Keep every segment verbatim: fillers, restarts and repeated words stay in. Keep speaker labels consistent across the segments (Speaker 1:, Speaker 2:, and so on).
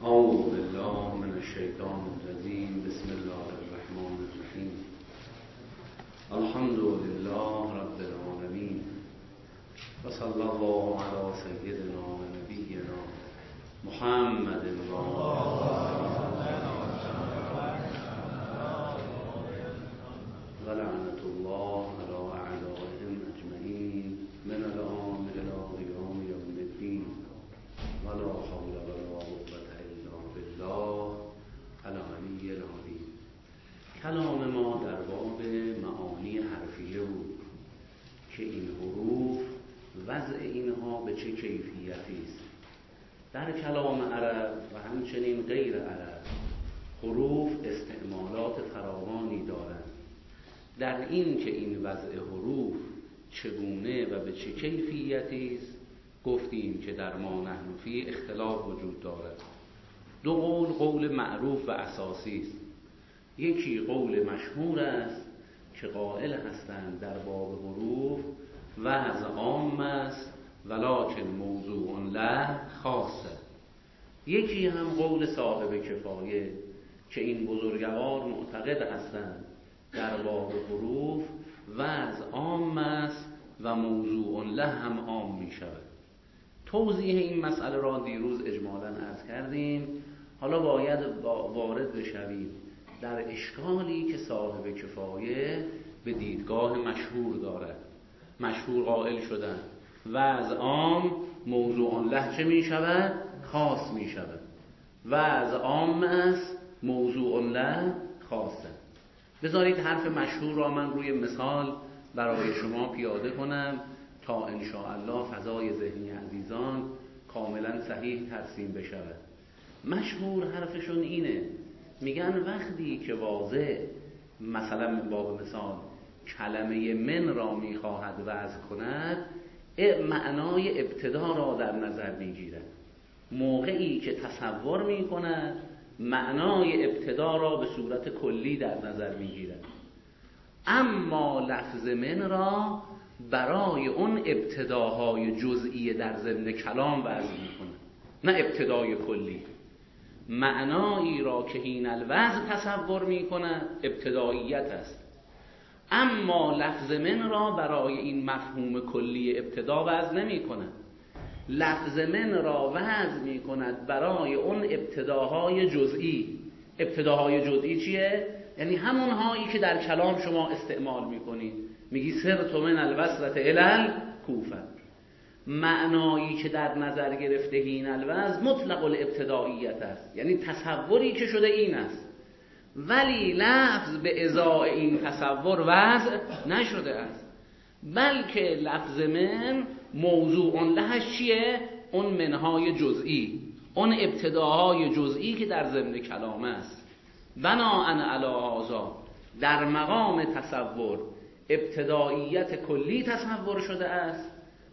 Speaker 1: اعوذ بالله من الشیطان الرجیم. بسم الله الرحمن الرحیم. الحمد لله رب العالمین و صلی الله علی سیدنا و نبینا محمد و لعنت الله علی اعدائهم اجمعین من الان الی قیام یوم الدین ولا حول ولا قوة الا بالله العلی العظیم. کلام ما در باب معانی حرفیه بود که این حروف وضع اینها به چه کیفیتی است. در کلام عرب و همچنین غیر عرب حروف استعمالات فراوانی دارند. در این که این وضع حروف چگونه و به چه کیفیتی است گفتیم که در ما نحن فی اختلاف وجود دارد. دو قول قول معروف و اساسی است. یکی قول مشهور است که قائل هستند در باب حروف وضع عام است ولکن موضوع له خاصه. یکی هم قول صاحب کفایه که این بزرگوار معتقد هستند در باب حروف وضع عام است و موضوع له هم عام می شود. توضیح این مسئله را دیروز اجمالاً عرض کردیم. حالا باید وارد بشویم در اشکالی که صاحب کفایه به دیدگاه مشهور دارد. مشهور قائل شدن وضع عام موضوع له چه می شود؟ خاص می شود. وضع عام است موضوع له خاصه. بذارید حرف مشهور را من روی مثال برای شما پیاده کنم تا انشاءالله فضای ذهنی عزیزان کاملا صحیح ترسیم بشود. مشهور حرفشون اینه، میگن وقتی که واضح مثلا باب مثال کلمه من را میخواهد وضع کند معنای ابتدا را در نظر میگیرد. موقعی که تصور میکند معنای ابتدا را به صورت کلی در نظر میگیرد، اما لفظ من را برای اون ابتداهای جزئی در ضمن کلام وضع میکنه، نه ابتدای کلی. معنایی را که حین الوضع تصور میکنه ابتداییت است، اما لفظ من را برای این مفهوم کلی ابتدا وضع نمیکنه. لفظ من را وضع میکند برای اون ابتداهای جزئی. ابتداهای جزئی چیه؟ یعنی همون هایی که در کلام شما استعمال میکنید. میگی سرت من البصره الی الکوفه. معنایی که در نظر گرفته این الوضع مطلق الابتداییت است، یعنی تصوری که شده این است، ولی لفظ به ازای این تصور وضع نشده است، بلکه لفظ من موضوع لهش چیه؟ اون منهای جزئی، اون ابتداهای جزئی که در ضمن کلام است. بناءً علی هذا در مقام تصور ابتداییت کلی تصور شده است،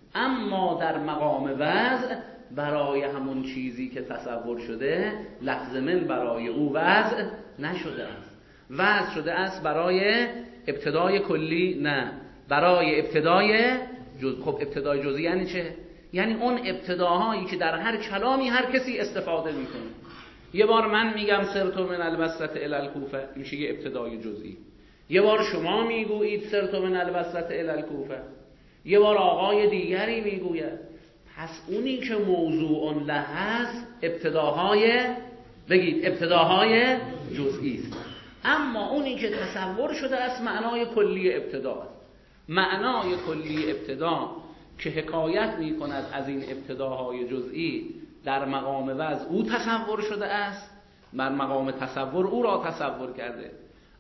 Speaker 1: اما در مقام وضع برای همون چیزی که تصور شده لفظ من برای او وضع نشده است. وضع شده است برای ابتدای کلی؟ نه، برای ابتدای جز. خب ابتدای جزئی یعنی چه؟ یعنی اون ابتداهایی که در هر کلامی هر کسی استفاده میکنه. یه بار من میگم سرت من البصره الی الکوفه، میشه یه ابتدای جزئی. یه بار شما میگویید سرت من البصره الی الکوفه، یه بار آقای دیگری میگوید. پس اونی که موضوع له هست ابتداهای، بگید ابتداهای جزئی است، اما اونی که تصور شده است معنای کلی ابتدا است. معنای کلی ابتدا که حکایت میکند از این ابتداهای جزئی در مقام وضع او تصور شده است، بر مقام تصور او را تصور کرده،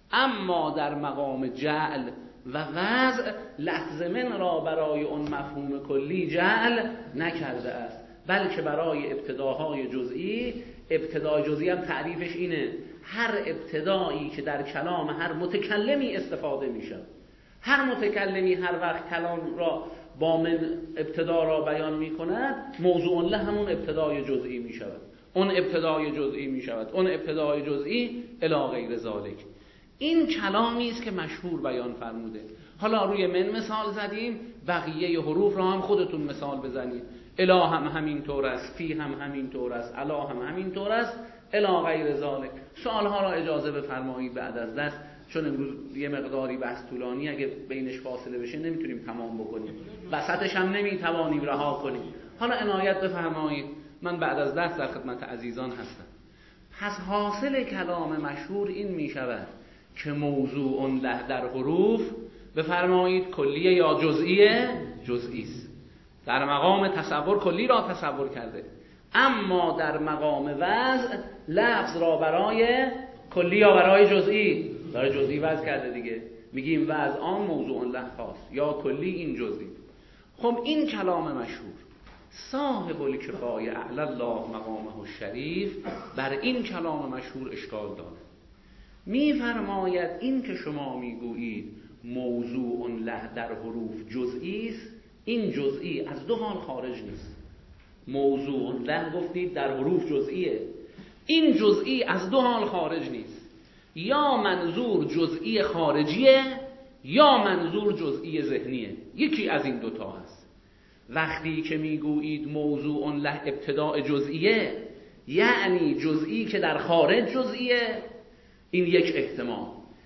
Speaker 1: اما در مقام جعل و وضع لفظ من را برای اون مفهوم کلی جعل نکرده است، بلکه برای ابتداهای جزئی. ابتدای جزئی هم تعریفش اینه، هر ابتدایی که در کلام هر متکلمی استفاده میشه. هر متکلمی هر وقت کلام را با من ابتدا را بیان میکند موضوع له همون ابتدای جزئی میشود، اون ابتدای جزئی میشود، اون ابتدای جزئی الی غیر ذالک. این کلامی است که مشهور بیان فرموده. حالا روی من مثال زدیم، بقیه حروف را هم خودتون مثال بزنید.
Speaker 2: اله هم همین طور است، فی هم همین طور است، اله هم همین طور است، اله غیر ذالک. سوالها را اجازه بفرمایید بعد از درس، چون امروز یه مقداری بحث طولانی، اگه بینش فاصله بشه نمیتونیم تمام بکنیم، وسطش هم نمیتوانیم رها کنیم. حالا عنایت بفرمایید، من بعد از درس در خدمت عزیزان هستم. پس حاصل کلام مشهور این می شود که موضوع له در حروف بفرمایید کلیه یا جزئیه؟ جزئی است. در مقام تصور کلی را تصور کرده، اما در مقام وضع لفظ را برای کلی یا برای جزئی؟ برای جزئی وضع کرده دیگه. میگیم وضع آن، موضوع له خاص، یا کلی این جزئی. خب این کلام مشهور صاحب الکفایه اعلی الله مقامه الشریف بر این کلام مشهور اشکال دارد. میفرماید این که شما میگویید موضوع له در حروف جزئی است، این جزئی از دو حال خارج نیست. موضوع له گفتید در حروف جزئیه، این جزئی از دو حال خارج نیست. یا منظور جزئی خارجیه یا منظور جزئی ذهنیه، یکی از این دوتا هست. وقتی که میگویید موضوع له ابتداء جزئیه، یعنی جزئی که در خارج جزئیه، این یک احتمال.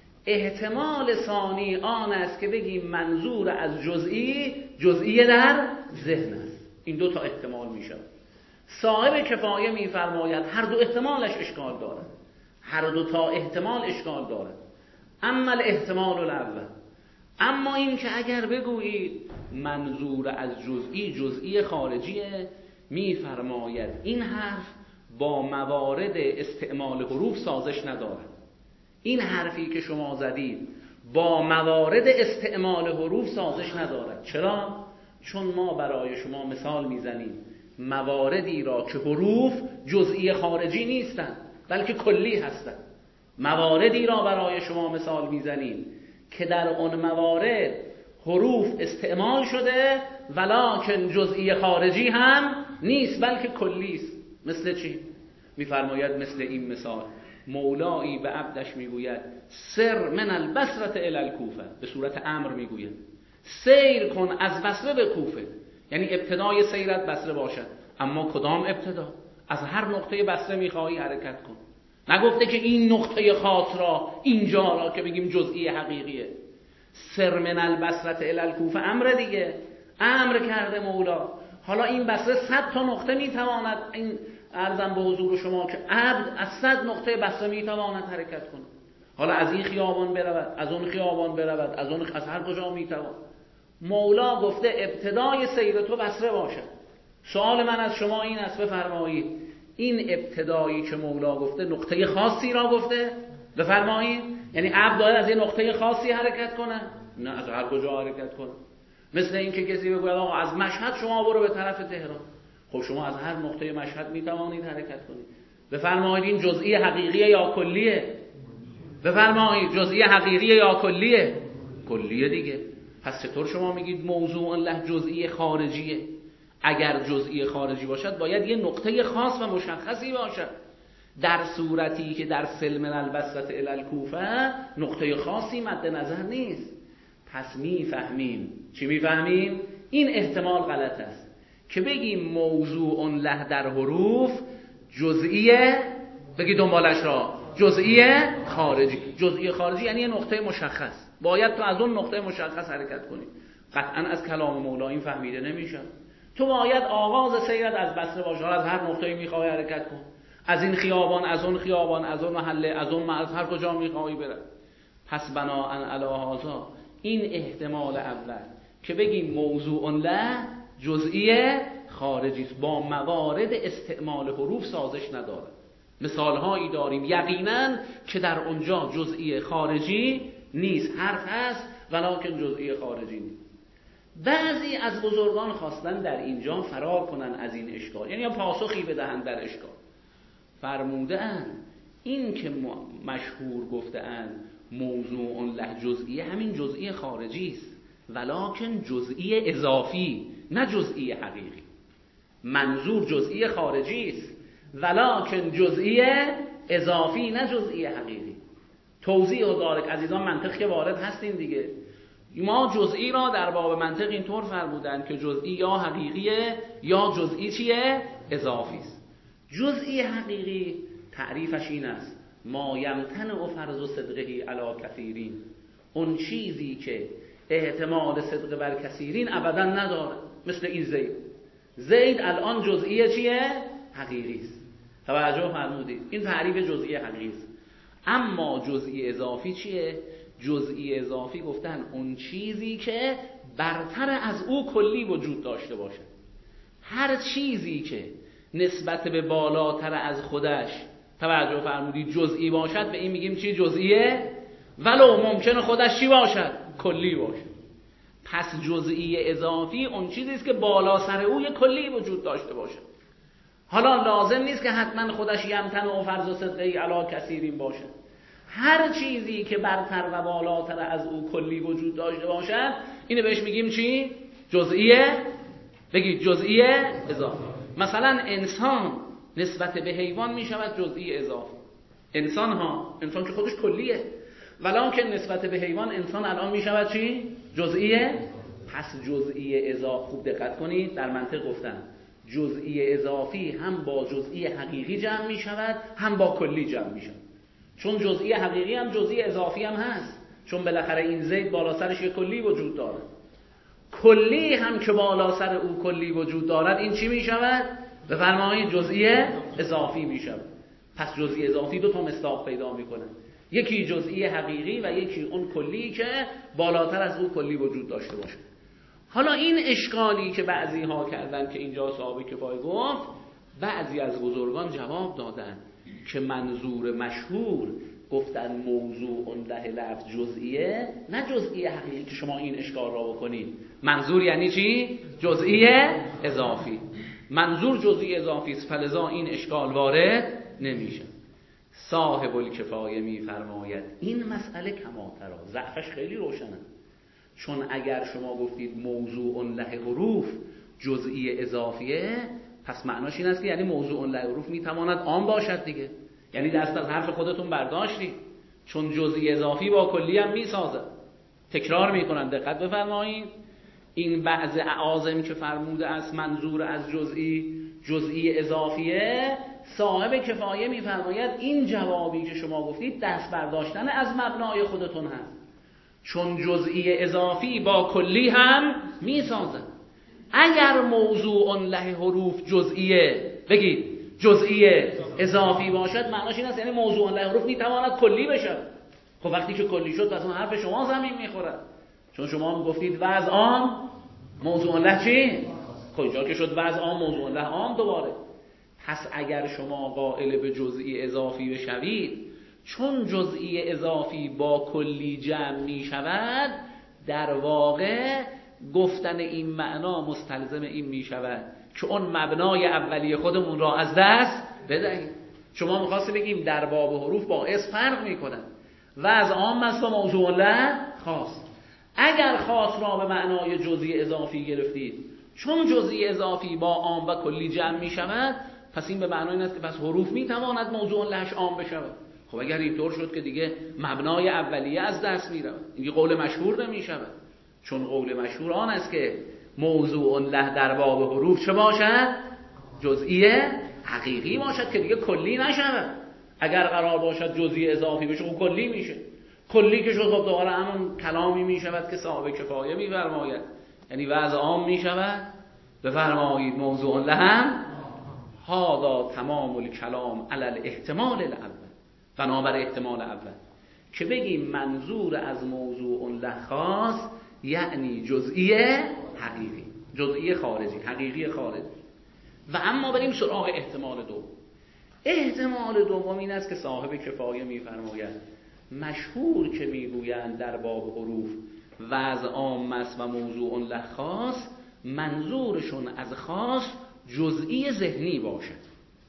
Speaker 2: احتمال ثانی آن است که بگیم منظور از جزئی جزئی در ذهن است. این دو تا احتمال میشه. صاحب کفایه میفرماید هر دو احتمالش اشکال دارد، هر دو تا احتمال اشکال دارد. اما الاحتمال الاول، اما این که اگر بگویید منظور از جزئی جزئی خارجیه، میفرماید این حرف با موارد استعمال حروف سازش ندارد. این حرفی که شما زدید با موارد استعمال حروف سازش ندارد. چرا؟ چون ما برای شما مثال میزنیم مواردی را که حروف جزئی خارجی نیستند بلکه کلی هستند. مواردی را برای شما مثال میزنیم که در اون موارد حروف استعمال شده ولکن جزئی خارجی هم نیست بلکه کلی است. مثل چی؟ میفرماید مثل این مثال، مولایی به عبدش میگوید سر من البصره الی الکوفه، به صورت امر میگوید سیر کن از بصره به کوفه، یعنی ابتدای سیرت بصره باشد. اما کدام ابتدا؟ از هر نقطه بصره میخواهی حرکت کن. نگفته که این نقطه خاص را، اینجا را که بگیم جزئی حقیقیه. سر من البصره الی الکوفه امر دیگه، امر کرده مولا. حالا این بصره صد تا نقطه میتواند، این عرضم به حضور شما که عبد از صد نقطه بصره میتواند حرکت کنه. حالا از این خیابان برود، از اون خیابان برود، از اون از هر کجا میتواند. مولا گفته ابتدای سیر تو بصره باشد. سوال من از شما این است، بفرمایید این ابتدایی که مولا گفته نقطه خاصی را گفته؟ بفرمایید یعنی عبد داره از این نقطه خاصی حرکت کنه؟ نه، از هر کجا حرکت کنه. مثل این که کسی بگوید آقا از مشهد شما برو به طرف تهران. خب شما از هر نقطه مشهد میتوانید حرکت کنید. بفرمایید این جزئی حقیقیه یا کلیه؟ بفرمایید جزئی حقیقیه یا کلیه؟ کلیه دیگه. پس چطور شما میگید موضوع له جزئی خارجیه؟ اگر جزئی خارجی باشد باید یه نقطه خاص و مشخصی باشد، در صورتی که در سلم البصره الی الکوفه نقطه خاصی مد نظر نیست. پس میفهمیم، چی میفهمیم؟ این احتمال غلط است که بگیم موضوع له در حروف جزئیه، بگی دنبالش را جزئی خارجی. جزئی خارجی یعنی یه نقطه مشخص، باید تو از اون نقطه مشخص حرکت کنی. قطعا از کلام مولا این فهمیده نمیشه. تو باید آغاز سیرت از بصره باشه، از هر نقطه‌ای میخوای حرکت کن، از این خیابان، از اون خیابان، از اون محله، از اون از هر کجا میخوای بره. پس بناء علی هذا این احتمال اول که بگیم موضوع له جزئی خارجی است با موارد استعمال حروف سازش نداره. مثالهایی داریم یقینا که در اونجا جزئی خارجی نیست، حرف هست ولکن جزئی خارجی نیست. بعضی از بزرگان خواستن در اینجا فرار کنن از این اشکال، یعنی پاسخی بدهند در اشکال. فرموده اند این که مشهور گفته اند موضوع له جزئی، همین جزئی خارجی است ولکن جزئی اضافی، نه جزئی حقیقی. منظور جزئی خارجی است ولکن جزئی اضافی، نه جزئی حقیقی. توضیح و دارک عزیزان منطق که وارد هستین دیگه. ما جزئی را در باب منطق اینطور فرمودن که جزئی یا حقیقیه یا جزئی چیه؟ اضافی است. جزئی حقیقی تعریفش این است: ما یمتنع فرض صدقه علی کثیرین، اون چیزی که احتمال صدق بر کثیرین ابدا نداره. مثل این زید، زید الان جزئی چیه؟ حقیقی است. توجه فرمودید؟ این تعریف جزئی حقیقی است. اما جزئی اضافی چیه؟ جزئی اضافی گفتن اون چیزی که برتر از او کلی وجود داشته باشه. هر چیزی که نسبت به بالاتر از خودش، توجه فرمودید، جزئی باشد به این میگیم چی؟ جزئیه، ولو ممکنه خودش چی باشد؟ کلی باشه. پس جزئی اضافی اون چیزی است که بالا سر او یک کلی وجود داشته باشه. حالا لازم نیست که حتما خودش یمتنع و فرض و صدقه علی کثیرین باشه. هر چیزی که برتر و بالاتر از او کلی وجود داشته باشد اینو بهش میگیم چی؟ جزئیه. بگید جزئیه اضافی. مثلا انسان نسبت به حیوان میشود جزئی اضافی. انسان ها، انسان که خودش کلیه، ولان که نسبت به حیوان انسان الان میشود چی؟ جزئیه. پس جزئی اضافی، خوب دقت کنید، در منطق گفتن جزئی اضافی هم با جزئی حقیقی جمع میشود هم با کلی جمع میشود. چون جزئی حقیقی هم جزئی اضافی هم هست، چون بالاخره این زید بالا سرش یک کلی وجود داره. کلی هم که بالا سر او کلی وجود دارد این چی میشود؟ بفرمایید جزئی اضافی میشود. پس جزئی اضافی دو تا مصداق پیدا میکنه، یکی جزئی حقیقی و یکی اون کلی که بالاتر از او کلی وجود داشته باشه. حالا این اشکالی که بعضی ها کردن که اینجا صاحب کفایه گفت، بعضی از بزرگان جواب دادن که منظور مشهور گفتن موضوع له لفظ جزئیه، نه جزئی حقیقی که شما این اشکال را بکنید. منظور یعنی چی؟ جزئی اضافی. منظور جزئی اضافی است، فلذا این اشکال وارد نمیشه. صاحب الکفایه میفرماید این مسئله کماترا، ضعفش خیلی روشنه. چون اگر شما گفتید موضوع له حروف جزئی اضافیه، پس معناش این است که یعنی موضوع له حروف میتواند عام باشد دیگه. یعنی دست از حرف خودتون برداشتید، چون جزئی اضافی با کلی هم میسازه. تکرار میکنن، دقت بفرمایید. این بعض اعاظم که فرموده است منظور از جزئی جزئی اضافیه، صاحب کفایه میفرماید این جوابی که شما گفتید دست برداشتن از مبنای خودتون هست، چون جزئی اضافی با کلی هم میسازه. اگر موضوع له حروف جزئیه، بگید جزئی اضافی باشد، معناش این است یعنی موضوع له حروف میتواند کلی بشه. خب وقتی که کلی شد پس اون حرف شما زمین میخوره، چون شما گفتید وضع عام موضوع له چی؟ خب اینجا که شد وضع عام موضوع له عام دوباره. پس اگر شما قائل به جزئی اضافی بشوید، چون جزئی اضافی با کلی جمع می شود، در واقع گفتن این معنا مستلزم این می شود که اون مبنای اولیه خودمون را از دست بدهیم. شما می‌خواستید بگیم در باب حروف با اسم فرق می‌کنن، وضع عام است و موضوع له خاص. اگر خاص را به معنای جزئی اضافی گرفتید، چون جزئی اضافی با عام و کلی جمع می شود، پس این به معنای این است که پس حروف می تواند موضوع لهش عام بشود. خب اگر اینطور شد که دیگه مبنای اولیه از دست می رود، این قول مشهور نمی شود. چون قول مشهور آن است که موضوع له در باب حروف چه باشد؟ جزئی حقیقی باشد که دیگه کلی نشود. اگر قرار باشد جزئی اضافی بشه اون کلی میشه. کلی که شد خب دوباره همون کلامی می شود که صاحب کفایه می فرماید، یعنی وضع عام می شود. بفرمایید موضوع لهم هذا تمام الکلام علی الاحتمال الاول، بنابر احتمال اول که بگیم منظور از موضوع له خاص یعنی جزئی حقیقی، جزئی خارجی، حقیقی خارجی. و اما بریم سراغ احتمال دوم. احتمال دوم این است که صاحب کفایه می‌فرماید مشهور که میگویند در باب حروف وضع عام است و موضوع له خاص، منظورشون از خاص جزئی ذهنی باشد،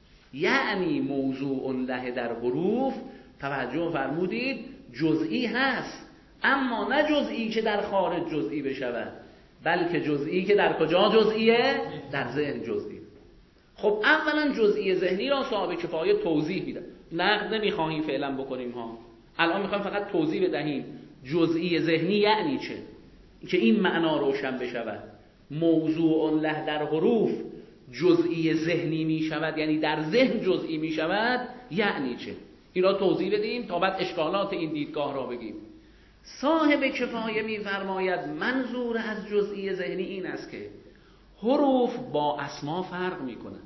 Speaker 2: یعنی موضوع له در حروف توجه فرمودید جزئی هست، اما نه جزئی که در خارج جزئی بشود، بلکه جزئی که در کجا جزئیه؟ در ذهن جزئی. خب اولا جزئی ذهنی را صاحب کفایه توضیح میده، نقد نمیخواهیم فعلا بکنیم ها، الان میخوایم فقط توضیح بدهیم جزئی ذهنی یعنی چه. که این معنا روشن بشود. موضوع له در حروف جزئی ذهنی می شود، یعنی در ذهن جزئی می شود، یعنی چه؟ این را توضیح بدیم تا بعد اشکالات این دیدگاه را بگیم. صاحب کفایه می فرماید منظور از جزئی ذهنی این است که حروف با اسما فرق می کنند.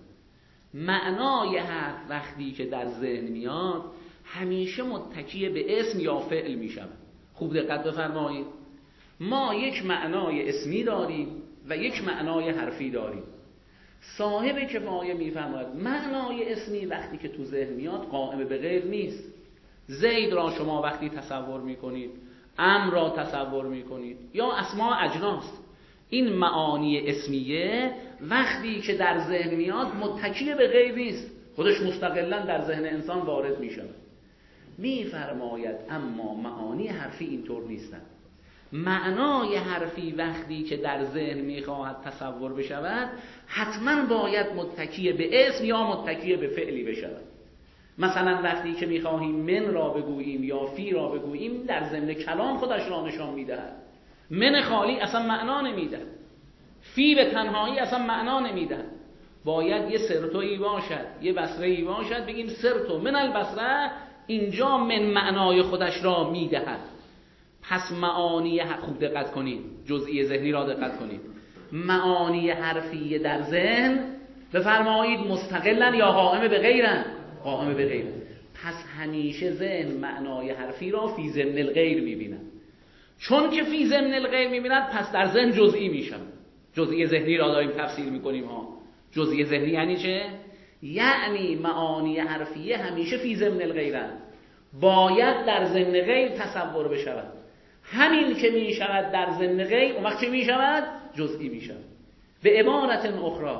Speaker 2: معنای حرف وقتی که در ذهن میاد همیشه متکی به اسم یا فعل می شود. خوب دقت بفرمایید. ما یک معنای اسمی داریم و یک معنای حرفی داریم. صاحب کفایه میفرماید معنای اسمی وقتی که تو ذهن میاد قائم به غیر نیست. زید را شما وقتی تصور میکنید، امر را تصور میکنید یا اسماء اجناس، این معانی اسمیه وقتی که در ذهن میاد متکی به غیر نیست، خودش مستقلا در ذهن انسان وارد میشه. میفرماید اما معانی حرفی اینطور نیستند. معنای حرفی وقتی که در ذهن میخواهد تصور بشود حتما باید متکی به اسم یا متکی به فعلی بشود. مثلا وقتی که میخواهیم من را بگوییم یا فی را بگوییم در ضمن کلام خودش را نشان میدهد. من خالی اصلا معنا نمیدهد، فی به تنهایی اصلا معنا نمیدهد. باید یه سرتویی باشد، یه بصره‌ای باشد، بگیم سرتو من البصره، اینجا من معنای خودش را میدهد. پس معانی خوب دقت کنید، جزئی ذهنی را دقت کنید. معانی حرفی در ذهن بفرمایید مستقلن یا قائم به غیرن؟ قائم به غیرن. پس همیشه ذهن معنای حرفی را فی ضمن الغیر میبیند. چون که فی ضمن الغیر میبیند پس در ذهن جزئی میشن. جزئی ذهنی را داریم تفسیر میکنیم ها. جزئی ذهنی یعنی چه؟ یعنی معانی حرفیه همیشه فی ضمن الغیرن، باید در ضمن غیر تصور بشود. همین که می شود در ضمن غیر اون وقت چه می شود؟ جزئی می شود. به عبارت اخرى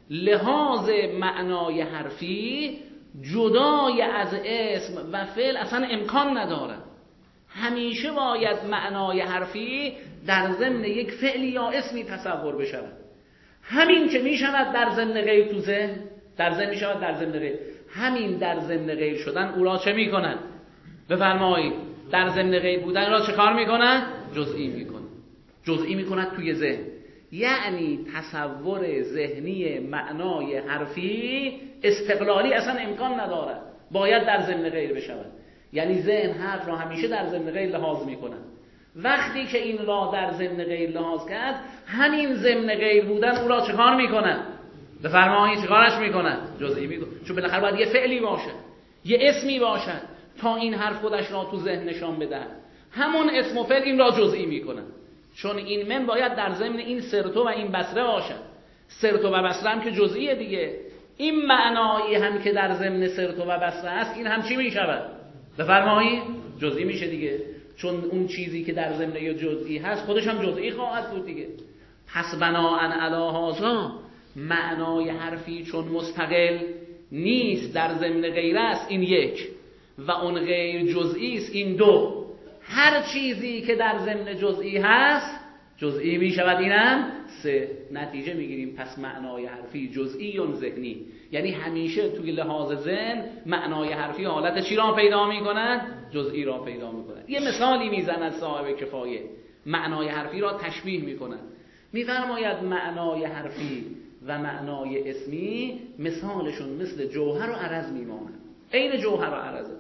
Speaker 2: لحاظ معنای حرفی جدای از اسم و فعل اصلا امکان ندارد. همیشه باید معنای حرفی در ضمن یک فعلی یا اسمی تصور بشود. همین که می شود در ضمن غیر تو ذهن، در ذهن می شود در ضمن غیر، همین در ضمن غیر شدن او را چه می کنند؟ بفرمایید در ضمن غیر بودن را چه کار میکنن؟ جزئی میکنن. جزئی میکنن توی ذهن. یعنی تصور ذهنی معنای حرفی استقلالی اصلا امکان ندارد، باید در ضمن غیر بشود. یعنی ذهن حرف را همیشه در ضمن غیر لحاظ میکنن. وقتی که این را در ضمن غیر لحاظ کرد، همین ضمن غیر بودن او را چه کار میکنن؟ بفرمایید چه کارش میکنن؟ جزئی میکنن. چون بالاخره باید یه فعلی باشه، یه اسمی باشد تا این حرف خودش را تو ذهن نشان بده. همون اسم و فعل این را جزئی میکنن. چون این من باید در ضمن این سرتو و این بصره باشد. سرتو و بصره هم که جزئیه دیگه. این معنایی هم که در ضمن سرتو و بصره است این هم چی میشود؟ بفرمایید جزئی میشه دیگه. چون اون چیزی که در ضمن یا جزئی هست خودش هم جزئی خواهد بود دیگه. پس بناءً علی هذا معنای حرفی چون مستقل نیست در ضمن غیر است، این یک، و اون غیر جزئی است، این دو. هر چیزی که در ضمن جزئی هست جزئی می شود، اینم سه. نتیجه میگیریم پس معنای حرفی جزئی و ذهنی، یعنی همیشه توی لحاظ ذهن معنای حرفی حالت چی را پیدا میکنند؟ جزئی را پیدا میکنند. یه مثالی میزند صاحب کفایه، معنای حرفی را تشبیه میکنند. میفرماید معنای حرفی و معنای اسمی مثالشون مثل جوهر و عرض میمانند. عین جوهر و عرضه.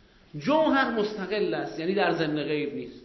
Speaker 2: جوهر مستقل است، یعنی در ضمن غیر نیست،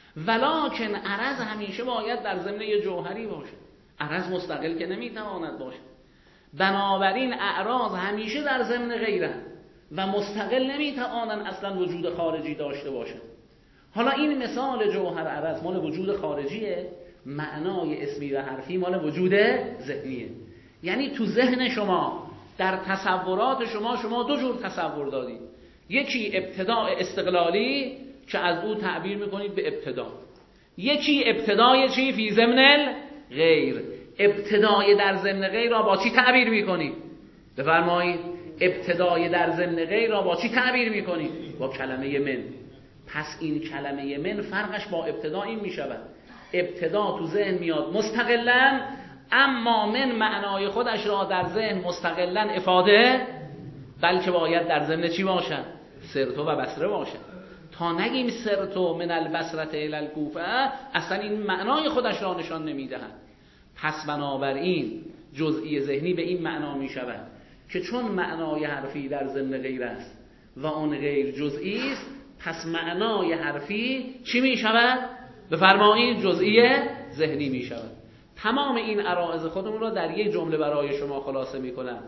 Speaker 2: ولکن عرض همیشه باید در ضمن یه جوهری باشه. عرض مستقل که نمیتواند باشه. بنابراین اعراض همیشه در ضمن غیرند و مستقل نمیتوانند اصلا وجود خارجی داشته باشند. حالا این مثال جوهر عرض مال وجود خارجیه، معنای اسمی و حرفی مال وجود ذهنیه. یعنی تو ذهن شما، در تصورات شما، شما دو جور تصور دارید. یکی ابتداء استقلالی که از او تعبیر میکنید به ابتدا، یکی ابتدای چی؟ فی ضمن غیر. ابتدای در ضمن غیر را با چی تعبیر میکنید؟ بفرمایید. ابتدای در ضمن غیر را با چی تعبیر میکنید؟ با کلمه من. پس این کلمه من فرقش با ابتدا این میشود، ابتدا تو ذهن میاد مستقلاً، اما من معنای خودش را در ذهن مستقلاً افاده، بلکه باید در ضمن چی باشد؟ سرتو و بصره باشد. تا نگیم سرتو من البصره الی الکوفه اصلا این معنای خودش را نشان نمیدهد. پس بنابراین جزئی ذهنی به این معنا می شود که چون معنای حرفی در ضمن غیر است و آن غیر جزئی است، پس معنای حرفی چی می شود؟ بفرمایید جزئی ذهنی می شود. تمام این عرائض خودمون را در یک جمله برای شما خلاصه می کنم.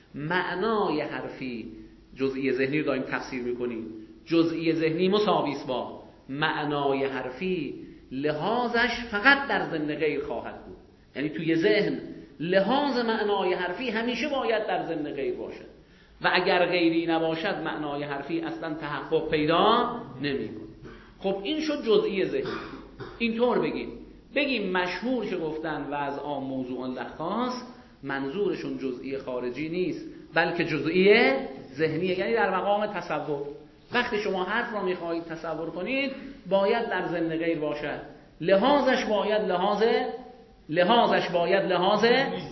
Speaker 2: معنای حرفی جزئی ذهنی رو داریم تفسیر می کنیم. جزئی ذهنی مساوی است با معنای حرفی، لحاظش فقط در ضمن غیر خواهد بود. یعنی توی ذهن لحاظ معنای حرفی همیشه باید در ضمن غیر باشد و اگر غیری نباشد معنای حرفی اصلا تحقق پیدا نمی‌کند. خب این شد جزئی ذهنی. اینطور بگیم بگیم مشهور که گفتن وضع عام موضوع له خاص، منظورشون جزئی خارجی نیست بلکه جزئی ذهنیه، یعنی در مقام تصور. وقتی شما حرف را می‌خواهید تصور کنید باید در ضمن غیر باشد، لحاظش باید لحاظ لحاظش باید لحاظ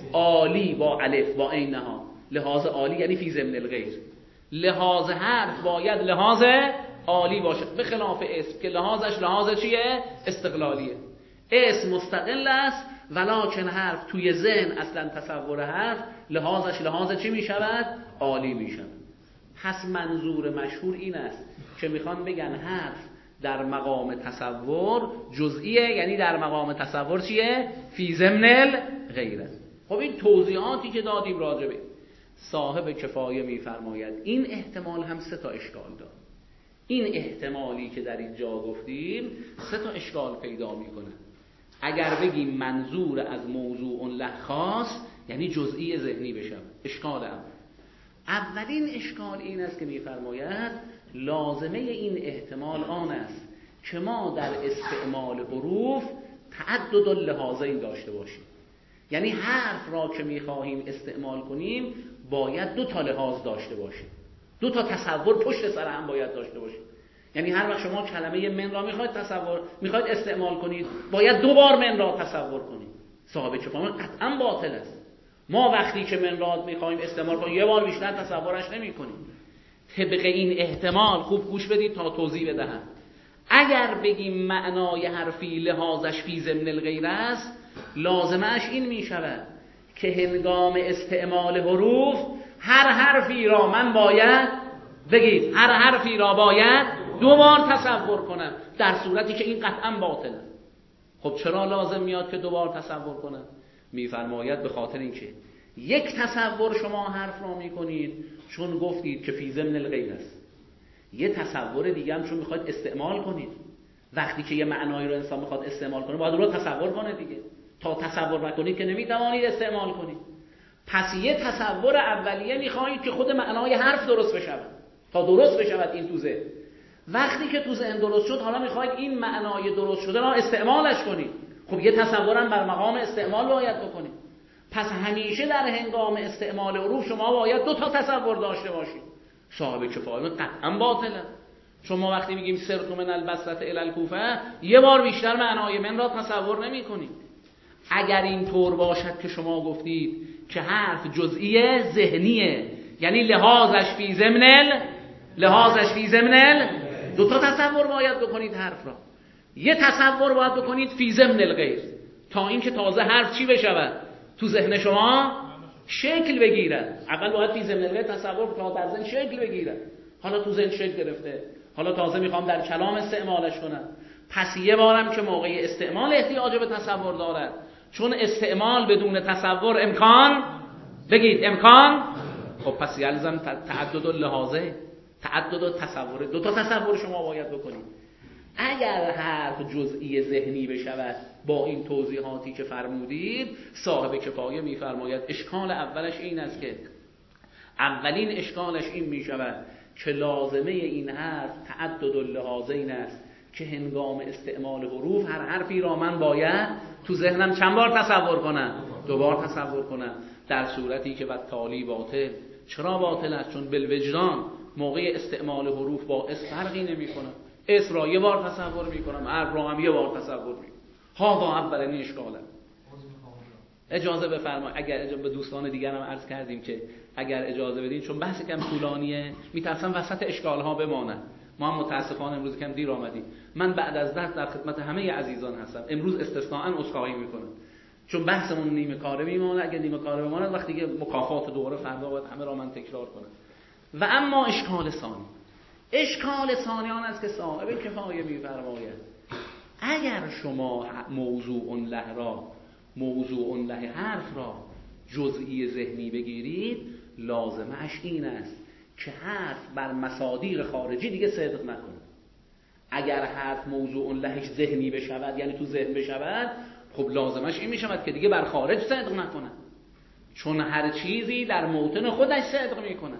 Speaker 2: عالی با الف با عین ها، لحاظ عالی یعنی فی ضمن الغیر. لحاظ حرف باید لحاظ عالی باشه، به خلاف اسم که لحاظش لحاظ چیه؟ استقلالیه. اسم مستقل است ولکن حرف توی ذهن اصلا تصور حرف لحاظش لحاظ چی می شود؟ عالی می شود. پس منظور مشهور این است که میخوان بگن حرف در مقام تصور جزئیه، یعنی در مقام تصور چیه؟ فی ضمن غیره. خب این توضیحاتی که دادیم راجبه صاحب کفایه میفرماید این احتمال هم سه تا اشکال داره. این احتمالی که در اینجا گفتیم سه تا اشکال پیدا میکنه. اگر بگیم منظور از موضوع له خاص یعنی جزئی ذهنی بشه. اشکال اول اولین اشکال این است که میفرماید لازمه این احتمال آن است که ما در استعمال حروف تعدد اللحاظین داشته باشیم. یعنی حرف را که میخواهیم استعمال کنیم باید دو تا لحاظ داشته باشیم، دو تا تصور پشت سر هم باید داشته باشیم. یعنی هر وقت شما کلمه من را میخواید تصور میخواید استعمال کنید باید دو بار من را تصور کنید. صاحب کفایه قطعا باطل است. ما وقتی که من را میخوایم استعمال کنیم یه بار بیشتر تصورش نمی کنیم. طبق این احتمال خوب گوش بدید تا توضیح بدهم. اگر بگیم معنای حرفی لحاظش فی ضمن الغیر است، لازمش این می شود که هنگام استعمال حروف هر حرفی را من باید بگید هر حرفی را باید دو بار تصور کنم، در صورتی که این قطعا باطله. خب چرا لازم میاد که دو بار تصور کنم؟ میفرماید به خاطر اینکه یک تصور شما حرف را میکنید چون گفتید که فی ضمن الغیر است، یه تصور دیگه هم چون میخواید استعمال کنید. وقتی که یه معنایی رو انسان میخواد استعمال کنه باید اون رو تصور کنه دیگه. تا تصور نکنید که نمیتوانید استعمال کنید. پس یه تصور اولیه میخواهید که خود معنای حرف درست بشه. تا درست بشه این تو ذهن. وقتی که تو ذهن درست شد حالا میخواهید این معنای درست شده را استعمالش کنید. خب یه تصورم بر مقام استعمال باید بکنید. پس همیشه در هنگام استعمال حروف شما باید دو تا تصور داشته باشید. صاحب کفایه قطعا باطله. شما وقتی میگیم سرت من البصره الی الکوفه یه بار بیشتر معنای من را تصور نمی کنید. اگر این طور باشد که شما گفتید که حرف جزئی ذهنیه یعنی لحاظش فی ضمن لحاظش فی ضمن دو تا تصور باید بکنید حرف را. یه تصور باید بکنید فی ضمن الغیر تا اینکه تازه حرف چی بشود تو ذهن شما شکل بگیرد. اول باید فی ضمن الغیر تصور تا در ذهن شکل بگیرد. حالا تو ذهن شکل گرفته، حالا تازه میخوام در کلام استعمالش کنم. پس یه بارم که موقع استعمال احتیاج به تصور دارد، چون استعمال بدون تصور امکان بگید امکان خب پس یلزم تعدد اللحاظه، تعدد و تصور، دو تا تصور شما باید بکنید. اگر حرف جزئی ذهنی بشود با این توضیحاتی که فرمودید، صاحب کفایه میفرماید اشکال اولش این است که اولین اشکالش این میشود که لازمه این حرف تعدد اللحاظین است که هنگام استعمال حروف هر حرفی را من باید تو ذهنم چند بار تصور کنم؟ دو بار تصور کنم. در صورتی که بعد تالی باطل. چرا باطل است؟ چون بالوجدان موقع استعمال حروف با اسم فرقی نمی کنم. اسم را یه بار تصور می کنم، حرف را هم یه بار تصور می کنم. ها اولین اشکاله. اجازه بفرمایید اگر اجازه به دوستان دیگر هم عرض کردیم که اگر اجازه بدین چون بحث کم طولانیه میترسم وسط اشکال ها بمانم. ما هم متاسفانه امروز کم دیر آمدیم. من بعد از درس در خدمت همه عزیزان هستم. امروز استثناءً عذرخواهی میکنم چون بحثمون نیمه کاره میمونه. اگه نیمه کاره بماند وقتی که مکافات دوره فردا باید همه را من تکرار کنم. و اما اشکال ثانی، اشکال ثانی آن است که صاحب کفایه میفرماید اگر شما موضوع له را موضوع له حرف را جزئی ذهنی بگیرید، لازمش این است که حرف بر مصادیق خارجی دیگه صدق نکنه. اگر حرف موضوع لهش ذهنی بشود، یعنی تو ذهن بشود، خب لازمش این میشود که دیگه بر خارج صدق نکنه، چون هر چیزی در موطن خودش صدق میکنه.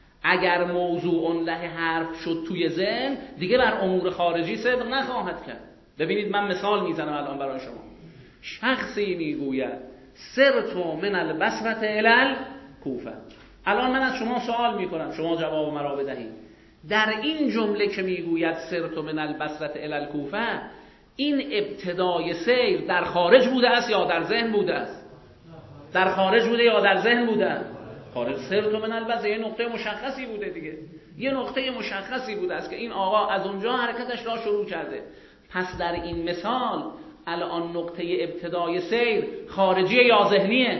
Speaker 2: اگر موضوع له حرف شد توی ذهن، دیگه بر امور خارجی صدق نخواهد کرد. ببینید من مثال میزنم الان برای شما. شخصی میگوید سرتو من البصره الی الکوفه. الان من از شما سوال میکنم، شما جواب مرا بدهید. در این جمله که میگوید سرتو من البصره الی الکوفه، این ابتدای سیر در خارج بوده است یا در ذهن بوده است؟ در خارج بوده یا در ذهن بوده؟ خارج. سرتو من البصره یه نقطه مشخصی بوده دیگه، یه نقطه مشخصی بوده است که این آقا از اونجا حرکتش را شروع کرده. پس در این مثال الان نقطه ابتدای سیر خارجی یا ذهنیه؟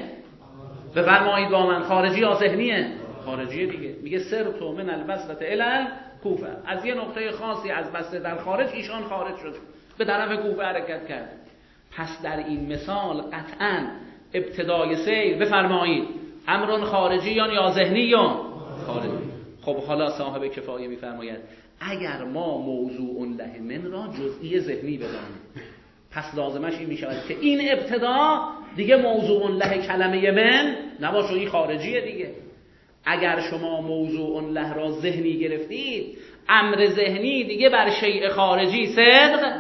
Speaker 2: بفرمایید با من، خارجی یا ذهنیه؟ خارجیه دیگه. میگه سرتو من البصره الی الکوفه، از یه نقطه خاصی از بصره در خارج ایشان خارج شد، به طرف کوفه حرکت کرد. پس در این مثال قطعاً ابتدای سیر بفرمایید امرون خارجی یا ذهنی یا خارجی. خب حالا صاحب کفایه میفرماید اگر ما موضوع له من را جزئی ذهنی بدانیم، پس لازمش این میشود که این ابتدا دیگه موضوع له کلمه من نباشه، این خارجیه دیگه. اگر شما موضوع له را ذهنی گرفتید، امر ذهنی دیگه بر شیء خارجی صدق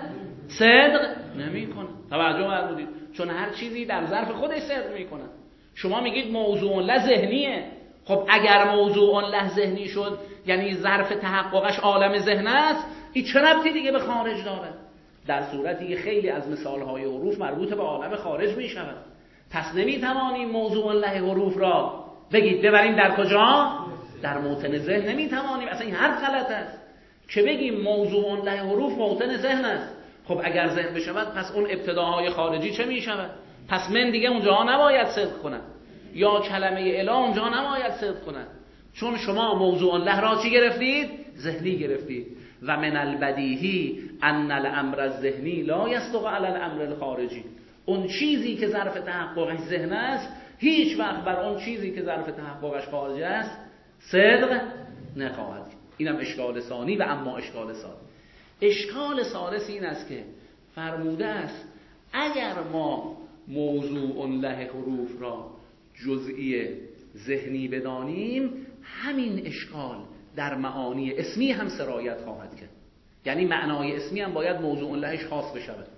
Speaker 2: صدق نمیکنه. توجه فرمودید؟ چون هر چیزی در ظرف خودش صدق میکنه. شما میگید موضوع له ذهنیه، خب اگر موضوع له ذهنی شد یعنی ظرف تحققش عالم ذهن است، این چه ربطی دیگه به خارج داره؟ در صورتی که خیلی از مثالهای حروف مربوط به عالم خارج می شود. پس نمیتوانیم موضوع له حروف را بگید ببریم در کجا؟ در موطن ذهن. نمیتوانیم، اصلا این حرف غلط است که بگیم موضوع له حروف موطن ذهن است. خب اگر ذهن بشود پس اون ابتداهای خارجی چه می شود؟ پس من دیگه اونجا نباید صدق کنه، یا کلمه اله اونجا نباید صدق کنه، چون شما موضوع له را چی گرفتید؟ ذهنی گرفتید. و من البدیهی ان الامر الذهنی لا یصدق علی الامر الخارجی. اون چیزی که ظرف تحققش ذهن است هیچ وقت بر اون چیزی که ظرف تحققش خارج است صدق نخواهد. اینم اشکال ثانی. و اما اشکال ثالث، اشکال ثالث این است که فرموده است اگر ما موضوع له حروف را جزئی ذهنی بدانیم، همین اشکال در معانی اسمی هم سرایت خواهد کرد. یعنی معنای اسمی هم باید موضوع لهش خاص بشود.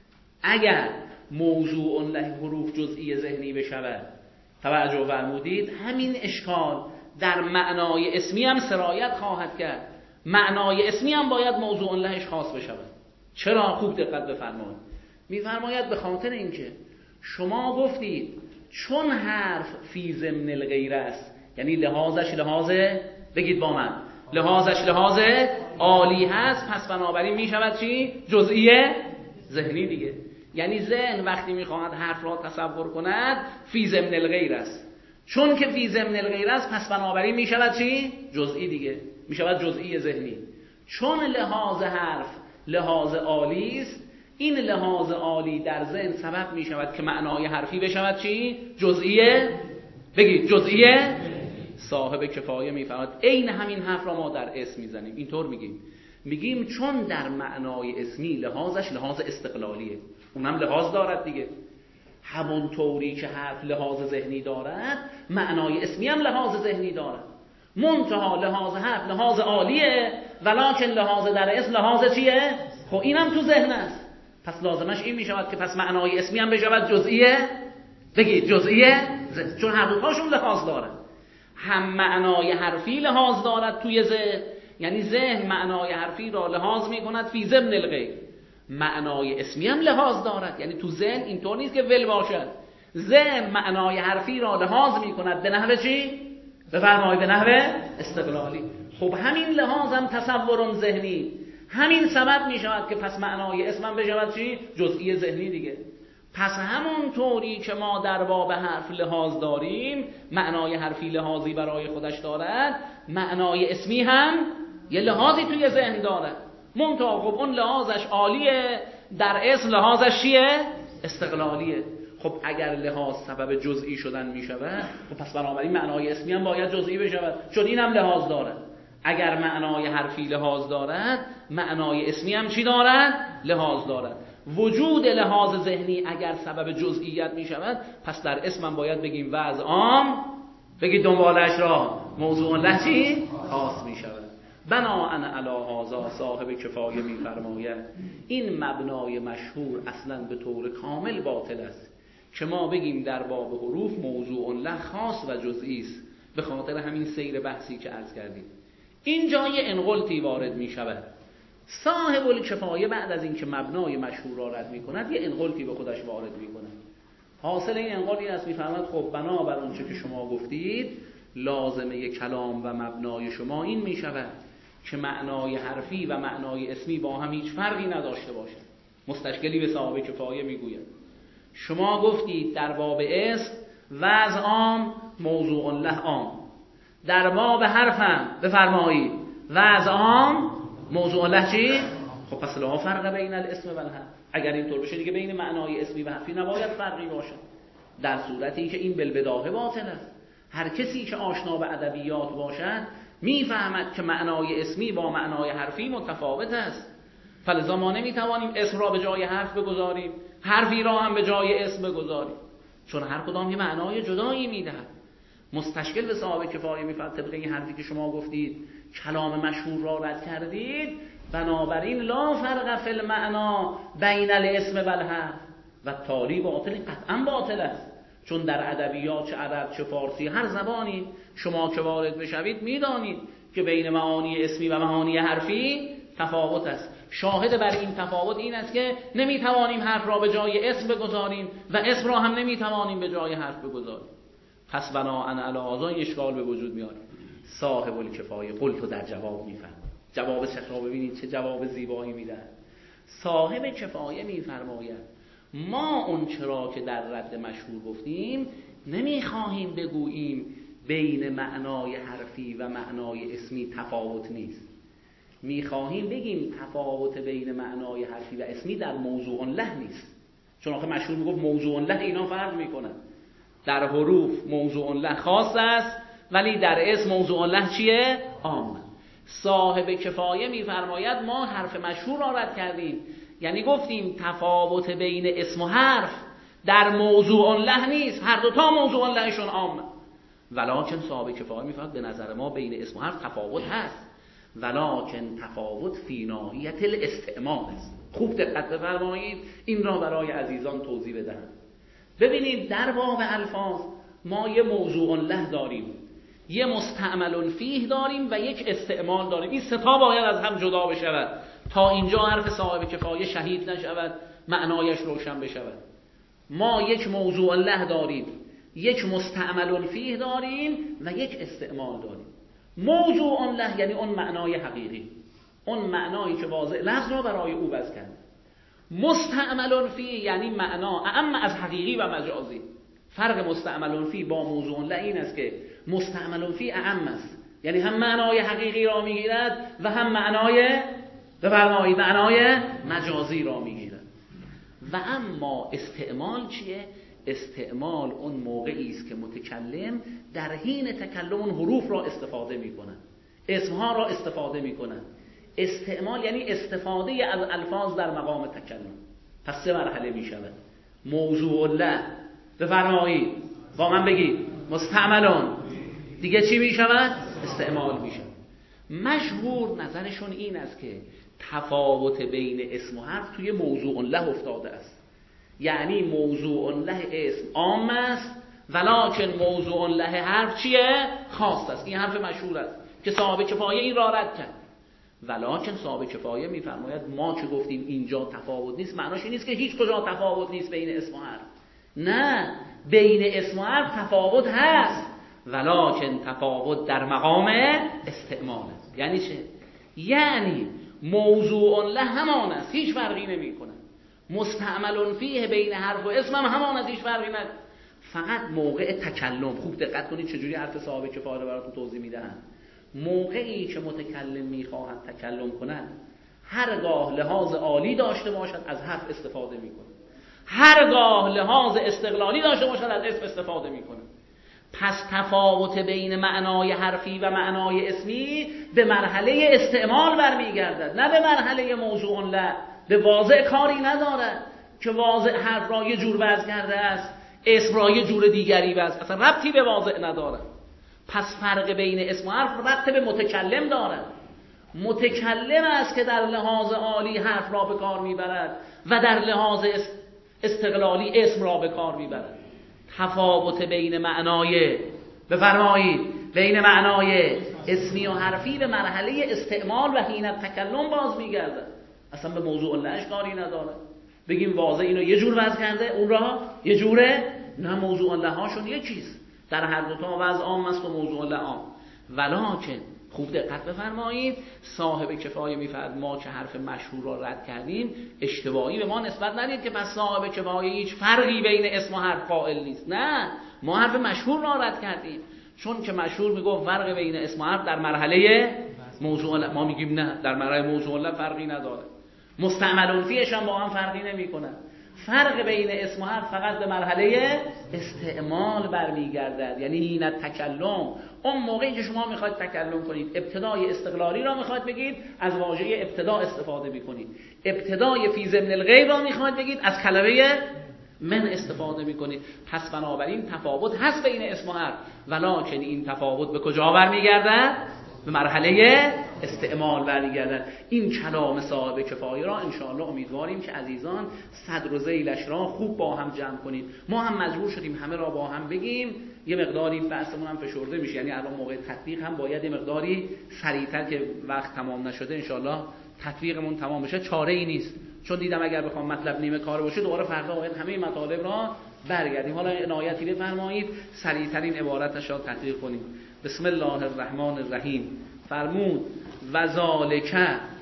Speaker 2: اگر موضوع له حروف جزئی ذهنی بشود، توجه فرمودید، همین اشکال در معنای اسمی هم سرایت خواهد کرد. معنای اسمی هم باید موضوع لهش خاص بشود. چرا؟ خوب دقت بفرمایید. میفرماید به خاطر اینکه شما گفتید چون حرف فی ضمن الغیر است، یعنی لحاظش لحاظ، بگید با من، لحاظش لحاظ عالی هست، پس بنابراین می شود چی؟ جزئی ذهنی دیگه. یعنی ذهن وقتی میخواهد حرف را تصور کند فی ضمن الغیر است، چون که فی ضمن الغیر است پس بنابراین می شود چی؟ جزئی دیگه، می شود جزئی ذهنی. چون لحاظ حرف لحاظ عالی است، این لحاظ عالی در ذهن سبب می شود که معنای حرفی بشود چی؟ جزئیه. بگید جزئیه. صاحب کفایه می فرماید عین همین حرف را ما در اسم میزنیم. اینطور میگیم، میگیم چون در معنای اسمی لحاظش لحاظ استقلالیه، اونم لحاظ دارد دیگه. همون طوری که حرف لحاظ ذهنی دارد، معنای اسمی هم لحاظ ذهنی دارد. منتها لحاظ حرف لحاظ عالیه، ولکن لحاظ در اسم لحاظ چیه؟ خب اینم تو ذهن است. پس لازمش این می شود که پس معنای اسمی هم بشود جزئیه. بگید جزئیه، چون هر دوتاشون لحاظ دارد. هم معنای حرفی لحاظ دارد توی ذهن، یعنی ذهن معنای حرفی را لحاظ می کند فی ضمن الغیر. معنای اسمی هم لحاظ دارد، یعنی تو ذهن اینطور نیست که ول باشد. ذهن معنای حرفی را لحاظ می کند به نحو چی؟ بفرمایید به نحو استقلالی. خب همین لحاظم تصور ذهنی همین سبب می شود که پس معنای اسمم بشود چی؟ جزئی ذهنی دیگه. پس همون طوری که ما در باب حرف لحاظ داریم، معنای حرفی لحاظی برای خودش دارد، معنای اسمی هم یه لحاظی توی ذهن دارد. منتها خب اون لحاظش عالیه، در اسم لحاظش چیه؟ استقلالیه. خب اگر لحاظ سبب جزئی شدن می شود، خب پس بنابراین معنای اسمی هم باید جزئی بشود، چون این هم لحاظ دارد. اگر معنای حرفی لحاظ دارد، معنای اسمی هم چی دارد؟ لحاظ دارد. وجود لحاظ ذهنی اگر سبب جزئیت می شود، پس در اسم هم باید بگیم وضع عام، بگید دنبالش را موضوع له چی؟ خاص می شود. بناءً علی هذا صاحب کفایه می فرماید این مبنای مشهور اصلا به طور کامل باطل است که ما بگیم در باب حروف موضوع له خاص و جزئی است، به خاطر همین سیر بحثی که عرض کردیم. اینجا یه انقلتی وارد می شود. صاحب الکفایه بعد از اینکه مبنای مشهور را رد می کند، یه انقلتی به خودش وارد می کند. حاصل این انقلت این است، می فرماید خب بنابر اونچه که شما گفتید، لازمه کلام و مبنای شما این می شود که معنای حرفی و معنای اسمی با هم هیچ فرقی نداشته باشد. مستشکلی به صاحب کفایه می گوید شما گفتید در باب اسم وضع عام موضوع له عام، در باب حرفم بفرمایید وضع عام موضوع له چی؟ خب پس لا فرق بین الاسم و الحرف. اگر اینطور بشه دیگه بین معنای اسمی و حرفی نباید فرقی باشه، در صورتی که این بالبداهه باطل است. هر کسی که آشنا به ادبیات باشد میفهمد که معنای اسمی با معنای حرفی متفاوت است. فلذا ما نمیتوانیم اسم را به جای حرف بگذاریم، حرفی را هم به جای اسم بگذاریم، چون هر کدام یه معنای جدایی میدهد. مستشکل به صاحب کفایه میفرد طبق این حرفی که شما گفتید کلام مشهور را رد کردید، بنابراین لا فرق فی المعنا بین الاسم و الحرف و تالی باطل، قطعا باطل است. چون در ادبیات چه عرب چه فارسی هر زبانی شما که وارد بشوید میدانید که بین معانی اسمی و معانی حرفی تفاوت است. شاهد بر این تفاوت این است که نمیتوانیم حرف را به جای اسم بگذاریم و اسم را هم نمیتوانیم به جای حرف بگذاریم. پس بناءً علی هذا اشکال به وجود میاد. صاحب الکفایه قلت در جواب میفرماید، جواب شیخ را ببینید چه جواب زیبایی میدهد. صاحب کفایه میفرماید ما اون چرا که در رد مشهور گفتیم نمیخواهیم بگوییم بین معنای حرفی و معنای اسمی تفاوت نیست، میخواهیم بگیم تفاوت بین معنای حرفی و اسمی در موضوع له نیست. چون آخه مشهور میگفت موضوع له اینا فرق میکنن، در حروف موضوع له خاص است ولی در اسم موضوع له چیه؟ عام. صاحب کفایه میفرماید ما حرف مشهور را رد کردیم، یعنی گفتیم تفاوت بین اسم و حرف در موضوع له نیست، هر دوتا موضوع لهشون عام. ولکن صاحب کفایه میفرماید به نظر ما بین اسم و حرف تفاوت هست، ولکن تفاوت فی ناحیت الاستعمال است. خوب دقت بفرمایید این را برای عزیزان توضیح بدهم. ببینید در باب الفاظ ما یه موضوع له داریم، یه مستعمل فیه داریم و یک استعمال داریم. این سه تا باید از هم جدا بشود تا اینجا حرف صاحب کفایه شهید نشود، معنایش روشن بشود. ما یک موضوع له داریم، یک مستعمل فیه داریم و یک استعمال داریم. موضوع له یعنی اون معنای حقیقی، اون معنایی که واضح لفظ را برای او بس کرد. مستعمل فیه یعنی معنا اعم از حقیقی و مجازی. فرق مستعمل فیه با موضوع له این است که مستعمل فیه اعم است، یعنی هم معنای حقیقی را میگیرد و هم معنای بفرمایید معنای مجازی را میگیرد. و اما استعمال چیه؟ استعمال اون موقعی است که متکلم در حین تکلم اون حروف را استفاده میکنه، اسمها را استفاده میکنه. استعمال یعنی استفاده از الفاظ در مقام تکلم. پس سه مرحله میشود. موضوع له بفرمایید با من بگید مستعملون، دیگه چی میشود؟ استعمال میشود. مشهور نظرشون این است که تفاوت بین اسم و حرف توی موضوع له افتاده است، یعنی موضوع له اسم عام است ولکن موضوع له حرف چیه؟ خاص است. این حرف مشهور است که صاحب کفایه این را رد کرد. ولکن صاحب کفایه میفرماید ما که گفتیم اینجا تفاوت نیست، معناش این نیست که هیچ کجا تفاوت نیست بین اسم و حرف. نه، بین اسم و حرف تفاوت هست، ولکن تفاوت در مقام استعمال. یعنی چه؟ یعنی موضوع له همان است، هیچ فرقی نمی کنه. مستعمل فیه بین حرف و اسم هم همان است، هیچ فرقی نمی. فقط موقع تکلم، خوب دقت کنید چجوری حرف صاحب کفایه رو براتون توضیح میدن. موقعی که متکلم میخواهد تکلم کند، هرگاه لحاظ عالی داشته باشد از حرف استفاده میکنه، هرگاه لحاظ استقلالی داشته باشد از اسم استفاده میکنه. پس تفاوت بین معنای حرفی و معنای اسمی به مرحله استعمال برمیگردد، نه به مرحله موضوع له. به واضع کاری ندارد که واضع حرف را یه جور وضع کرده است، اسم را یه جور دیگری وضع، اصلا ربطی به واضع ندارد. پس فرق بین اسم و حرف ربط به متکلم دارد. متکلم است که در لحاظ عالی حرف را به کار میبرد و در لحاظ استقلالی اسم را به کار میبرد. تفاوت بین معنای بفرمایید بین معنای اسمی و حرفی به مرحله استعمال و حین تکلم باز میگردد، اصلا به موضوع لهش کاری نداره. بگیم واضح اینو یه جور وضع کرده، اون را یه جوره، نه، موضوع لهاشون یه چیز، در هر دو تا وضع عام است و موضوع له عام. ولکن خوب دقت بفرمایید، صاحب کفایه میفرد ما که حرف مشهور را رد کردیم، اشتباهی به ما نسبت ندید که پس صاحب کفایه هیچ فرقی بین اسم و حرف قائل نیست. نه، ما حرف مشهور را رد کردیم، چون که مشهور میگه فرق بین اسم و حرف در مرحله موضوع له. ما میگیم نه، در مرحله موضوع له فرقی نداره، مستعمل فیهش هم با هم فرقی نمیکنه. فرق بین اسم و حرف فقط به مرحله استعمال برمیگردد، یعنی حین تکلم. اون موقعی که شما میخواید تکلم کنید، ابتدای استقلالی را میخواید بگید، از واژه ابتدا استفاده میکنید. ابتدای فی ضمن الغیب را میخواید بگید، از کلمه من استفاده میکنید. پس بنابراین تفاوت هست بین اسم و حرف، ولکن این تفاوت به کجا برمیگردد؟ به مرحله استعمال برمیگردد. این کلام صاحب کفایه را انشاءالله امیدواریم که عزیزان صدر و ذیلش را خوب با هم جمع کنید. ما هم مجبور شدیم همه را با هم بگیم، یه مقداری بحثمون هم فشرده میشه، یعنی الان موقع تطبیق هم باید یه مقداری سریعتر که وقت تمام نشده انشاءالله تطبیقمون تمام بشه. چاره ای نیست، چون دیدم اگر بخوام مطلب نیمه کار باشه دوباره فردا باید همه مطالب را برگردیم. حالا عنایتی بفرمایید سریعترین عبارتش را تطبیق کنیم. بسم الله الرحمن الرحیم. فرمود و ذالک،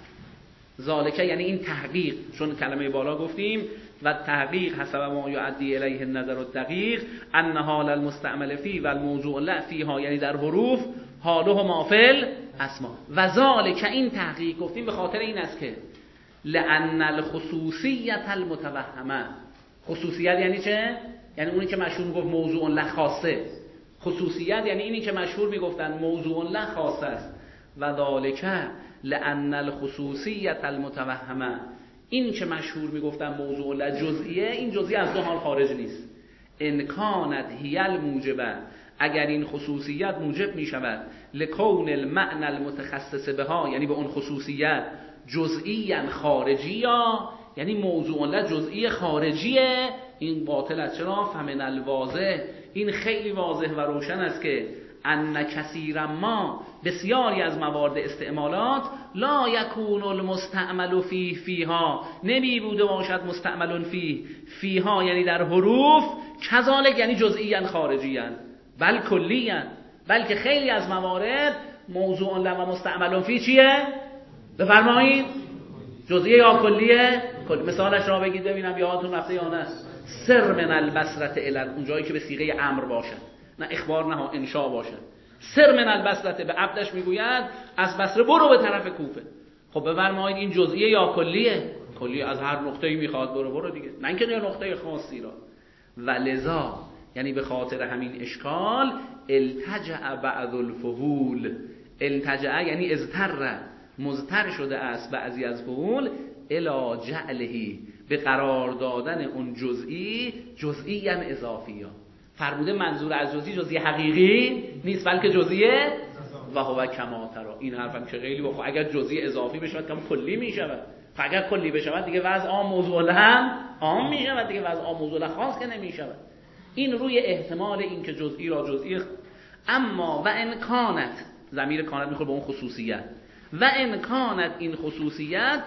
Speaker 2: ذالک یعنی این تحقیق، چون کلمه بالا گفتیم و تحقیق حسب ما یعدی الیه النظر الدقیق ان حال المستعمل فی و الموضوع له فیها، یعنی در حروف حاله ما فی اسما. و ذالک این تحقیق گفتیم به خاطر این است که لان الخصوصیت المتوهمه. خصوصیت یعنی چه؟ یعنی اونی که مشهور گفت موضوع له خاصه. خصوصیت یعنی اینی که مشهور میگفتن موضوع له خاصه است. و ذالک لان الخصوصیت المتوهمه، این که مشهور میگفتن موضوع له جزئیه، این جزئی از دو حال خارج نیست. ان کانت هی الموجبه، اگر این خصوصیت موجب میشود لکون المعنى المتخصص بها، یعنی به اون خصوصیت جزئیاً خارجی، یا یعنی موضوع له جزئی خارجیه، این باطل است. چرا؟ فمن الواضح، این خیلی واضح و روشن است که ان کثیرا ما، بسیاری از موارد استعمالات، لا یکون المستعمل فیه فیها، نمی بوده باشد مستعمل فیه فیها یعنی در حروف، کذالک یعنی جزئیاً خارجیاً بل کلیاً، بلکه خیلی از موارد موضوع له و مستعمل فیه چیه؟ بفرمایید جزئیه یا کلیه؟ کلی. مثالش را بگید ببینم یادتون رفته یا نه. سر من البصره الی، اون جایی که به صیغه امر باشد، نه اخبار نه انشا باشد. سر من البصره، به عبدش میگوید از بصره برو به طرف کوفه. خب بفرمایید این جزئیه یا کلیه؟ کلیه، از هر نقطه‌ای میخواد برو برو دیگه، نه اینکه یه نقطه خاصی را. ولذا یعنی به خاطر همین اشکال التجع بعض الفهول، التجع یعنی ازتر، مضطر شده است بعضی از فهول، الی جعلهی، به قرار دادن اون جزئی جزئیاً اضافی. فرموده منظور از جزئی جزئی حقیقی نیست، بلکه جزئیه و هو کما ترى. این حرفم که خیلی بخو، اگر جزئی اضافی بشود کم کلی میشود، اگر کلی بشود دیگه وضع عام موضوع له هم عام میشود دیگه، وضع عام موضوع له خاص که نمیشود. این روی احتمال این که جزئی را جزئی. اما و ان کانت، ضمیر کانت میخوره به اون خصوصیت، و ان کانت این خصوصیت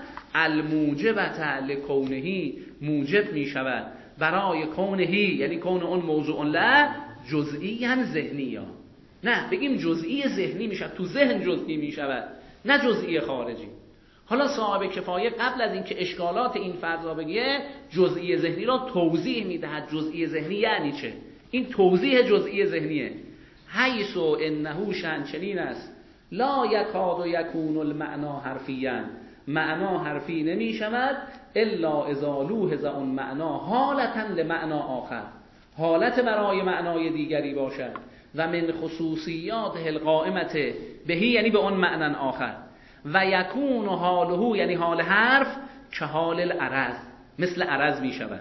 Speaker 2: الموجبت لکونهی، موجب میشود برای کونهی، یعنی کون اون موضوع له جزئی هم ذهنی، ها نه بگیم جزئی ذهنی می شود، تو ذهن جزئی می شود، نه جزئی خارجی. حالا صاحب کفایه قبل از اینکه اشکالات این فرض را بگه جزئی ذهنی را توضیح میدهد. جزئی ذهنی یعنی چه؟ این توضیح جزئی ذهنیه. حیث انه شأن چنین است لا یکاد یکون المعنا حرفیا، معنا حرفی نمی شود الا اذا لوحظ اون معنا حالتا لمعنا آخر، حالت برای معنای دیگری باشد. و من خصوصیات القائمت بهی یعنی به اون معنا آخر. و یکون حاله یعنی حال حرف که حال العرض، مثل عرض می شود.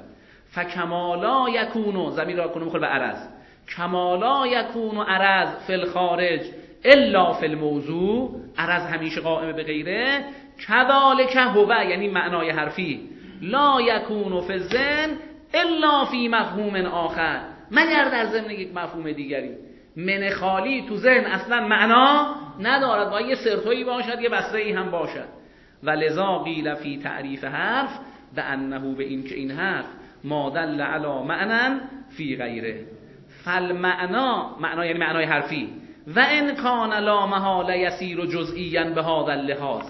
Speaker 2: فکمالا یکونو ضمیر را کنم به عرض، کمالا یکونو عرض فی الخارج الا فی الموضوع، عرض همیشه قائم به غیره. کذالک هو یعنی معنای حرفی لا یکونو فی الذهن الا فی مفهوم آخر، مگر در ضمن یک مفهوم دیگری. من خالی تو ذهن اصلا معنا ندارد، باید یه سرتویی باشد یه بصره‌ای هم باشد. و لذا قیل فی تعریف حرف به انه به این که این حرف ما دل علی معنی فی غیره. فالمعنا معنا یعنی معنای حرفی و ان کان لا محال یسیر جزئیا به هذا اللحاظ،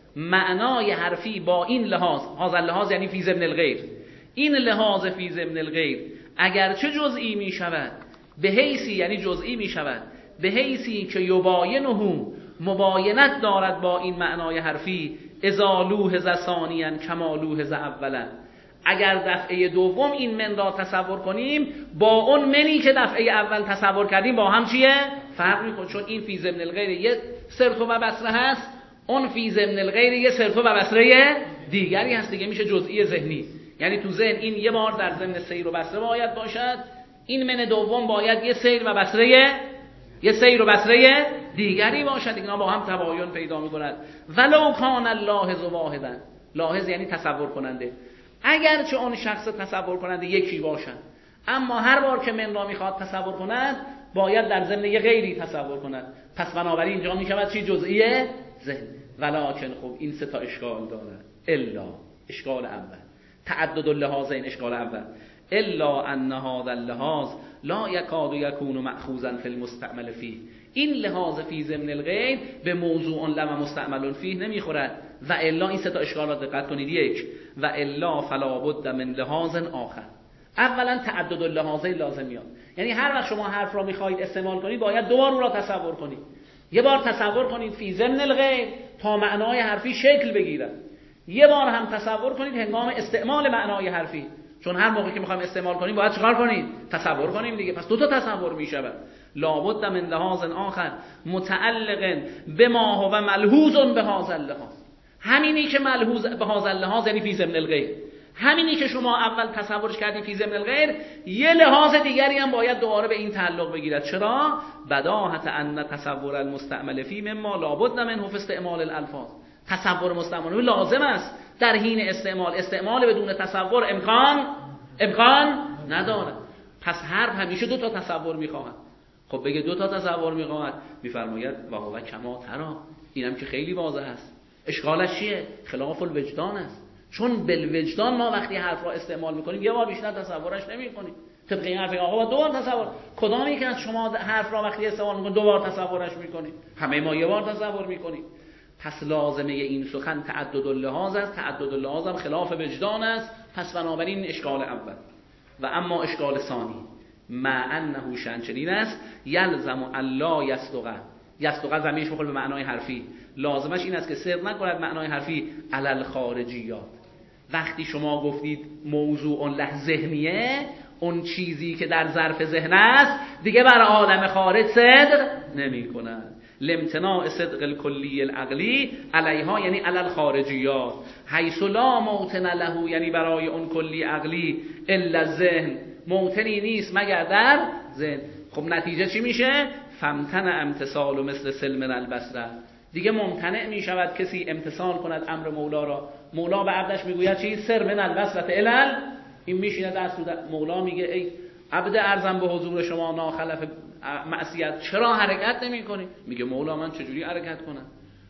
Speaker 2: معنای حرفی با این لحاظ، هذا اللحاظ یعنی فی ضمن الغیر، این لحاظ فی ضمن الغیر اگرچه جزئی می شود به حیثی یعنی جزئی می شود به حیثی که یباینه مباینت دارد با این معنای حرفی اذا لوحظ ثانیا کما لوحظ اولا، اگر دفعه دوم این من را تصور کنیم با اون منی که دفعه اول تصور کردیم با هم چیه؟ فرق میکنه، چون این فی ضمن الغیر یه سرت و بصره هست، اون فی ضمن الغیر یه سرت و بصره دیگری هست دیگه، میشه جزئی ذهنی. یعنی تو ذهن این یه بار در ضمن سیر و بصره باید باشد، این من دوم باید یه سیر و بصره یه سیر و بصره دیگری باشد، اینا با هم تباین پیدا می‌کند. ولو کان اللاحظ واحدا، لاحظ یعنی تصور کننده، اگرچه اون شخص تصور کننده یکی باشد، اما هر بار که من را میخواد تصور کند باید در ضمن یه غیری تصور کند. پس بنابراین اینجا میشود چی؟ جزئیه ذهن. ولکن خب این سه تا اشکال دارد. الا اشکال اول تعدد اللحاظین، اشکال اول الا ان هذا اللحاظ لا یکاد یکون مأخوذا فی المستعمل فیه، این لحاظ فی ضمن الغیر به موضوع لم مستعمل فیه نمیخورد. و الا این سه تا اشکال را دقت کنید. یک و الا فلا بد من لحاظ آخر، اولا تعدد اللحاظین لازم میاد، یعنی هر وقت شما حرف را میخواهید استعمال کنید باید دو بار او را تصور کنید. یه بار تصور کنید فی ضمن الغیر تا معنای حرفی شکل بگیرد، یه بار هم تصور کنید هنگام استعمال معنای حرفی، چون هر موقع که میخوایم استعمال کنیم باید چیکار کنید؟ تصور کنیم دیگه. پس دو تا تصور میشود. لابد من لحاظ آخر متعلق بما هو ملحوظ به هذا اللحاظ، همینی که ملحوظ به هذا اللحاظ یعنی فی ضمن الغیر، همینی که شما اول تصورش کردید فی ضمن الغیر، یه لحاظ دیگری هم باید دوباره به این تعلق بگیرد. چرا؟ بداهت ان تصور المستعمل فی مما لابد منه فی استعمال الالفاظ، تصور مستعمل لازم است در حین استعمال، استعمال بدون تصور امکان امکان نداره. پس حرف همیشه دو تا تصور میخواهد. خب بگه دو تا تصور میخواهد، میفرماید و هو کما ترا، اینم که خیلی واضح است. اشکالش چیه؟ خلاف الوجدان است، چون بالوجدان ما وقتی حرف را استعمال میکنیم یه بار بیشتر تصورش نمیکنیم. طبق این حرف آقا دو بار تصور، کدامی که از شما حرف را وقتی استعمال میکنید دو بار تصورش میکنید؟ همه ما یه بار تصور میکنیم. پس لازمه این سخن تعدد اللحاظ است، تعدد اللحاظ هم خلاف وجدان است. پس بنابراین اشکال اول. و اما اشکال ثانی مع انه شنچنین است یلزم الا یصدق، یصدق زمینش بخوره به معنای حرفی، لازمش این است که صدق نکند معنای حرفی علل خارجیات. وقتی شما گفتید موضوع له ذهنیه، اون چیزی که در ظرف ذهن است دیگه بر عالم خارج صدق نمی کند. لامتناع صدق الکلی العقلی علیها یعنی علل خارجیات، حیث لا موطن له یعنی برای اون کلی عقلی الا ذهن، موطنی نیست مگر در ذهن. خب نتیجه چی میشه؟ فامتنع امتثال مثل سلم البصره، دیگه ممتنع می شود کسی امتثال کند امر مولا را. مولا به عبدش میگوید چی؟ سر من البصره الال، این میشینه در سود مولا میگه ای عبد ارزم به حضور شما ناخلف معصیت، چرا حرکت نمی کنی؟ میگه مولا من چجوری حرکت کنم؟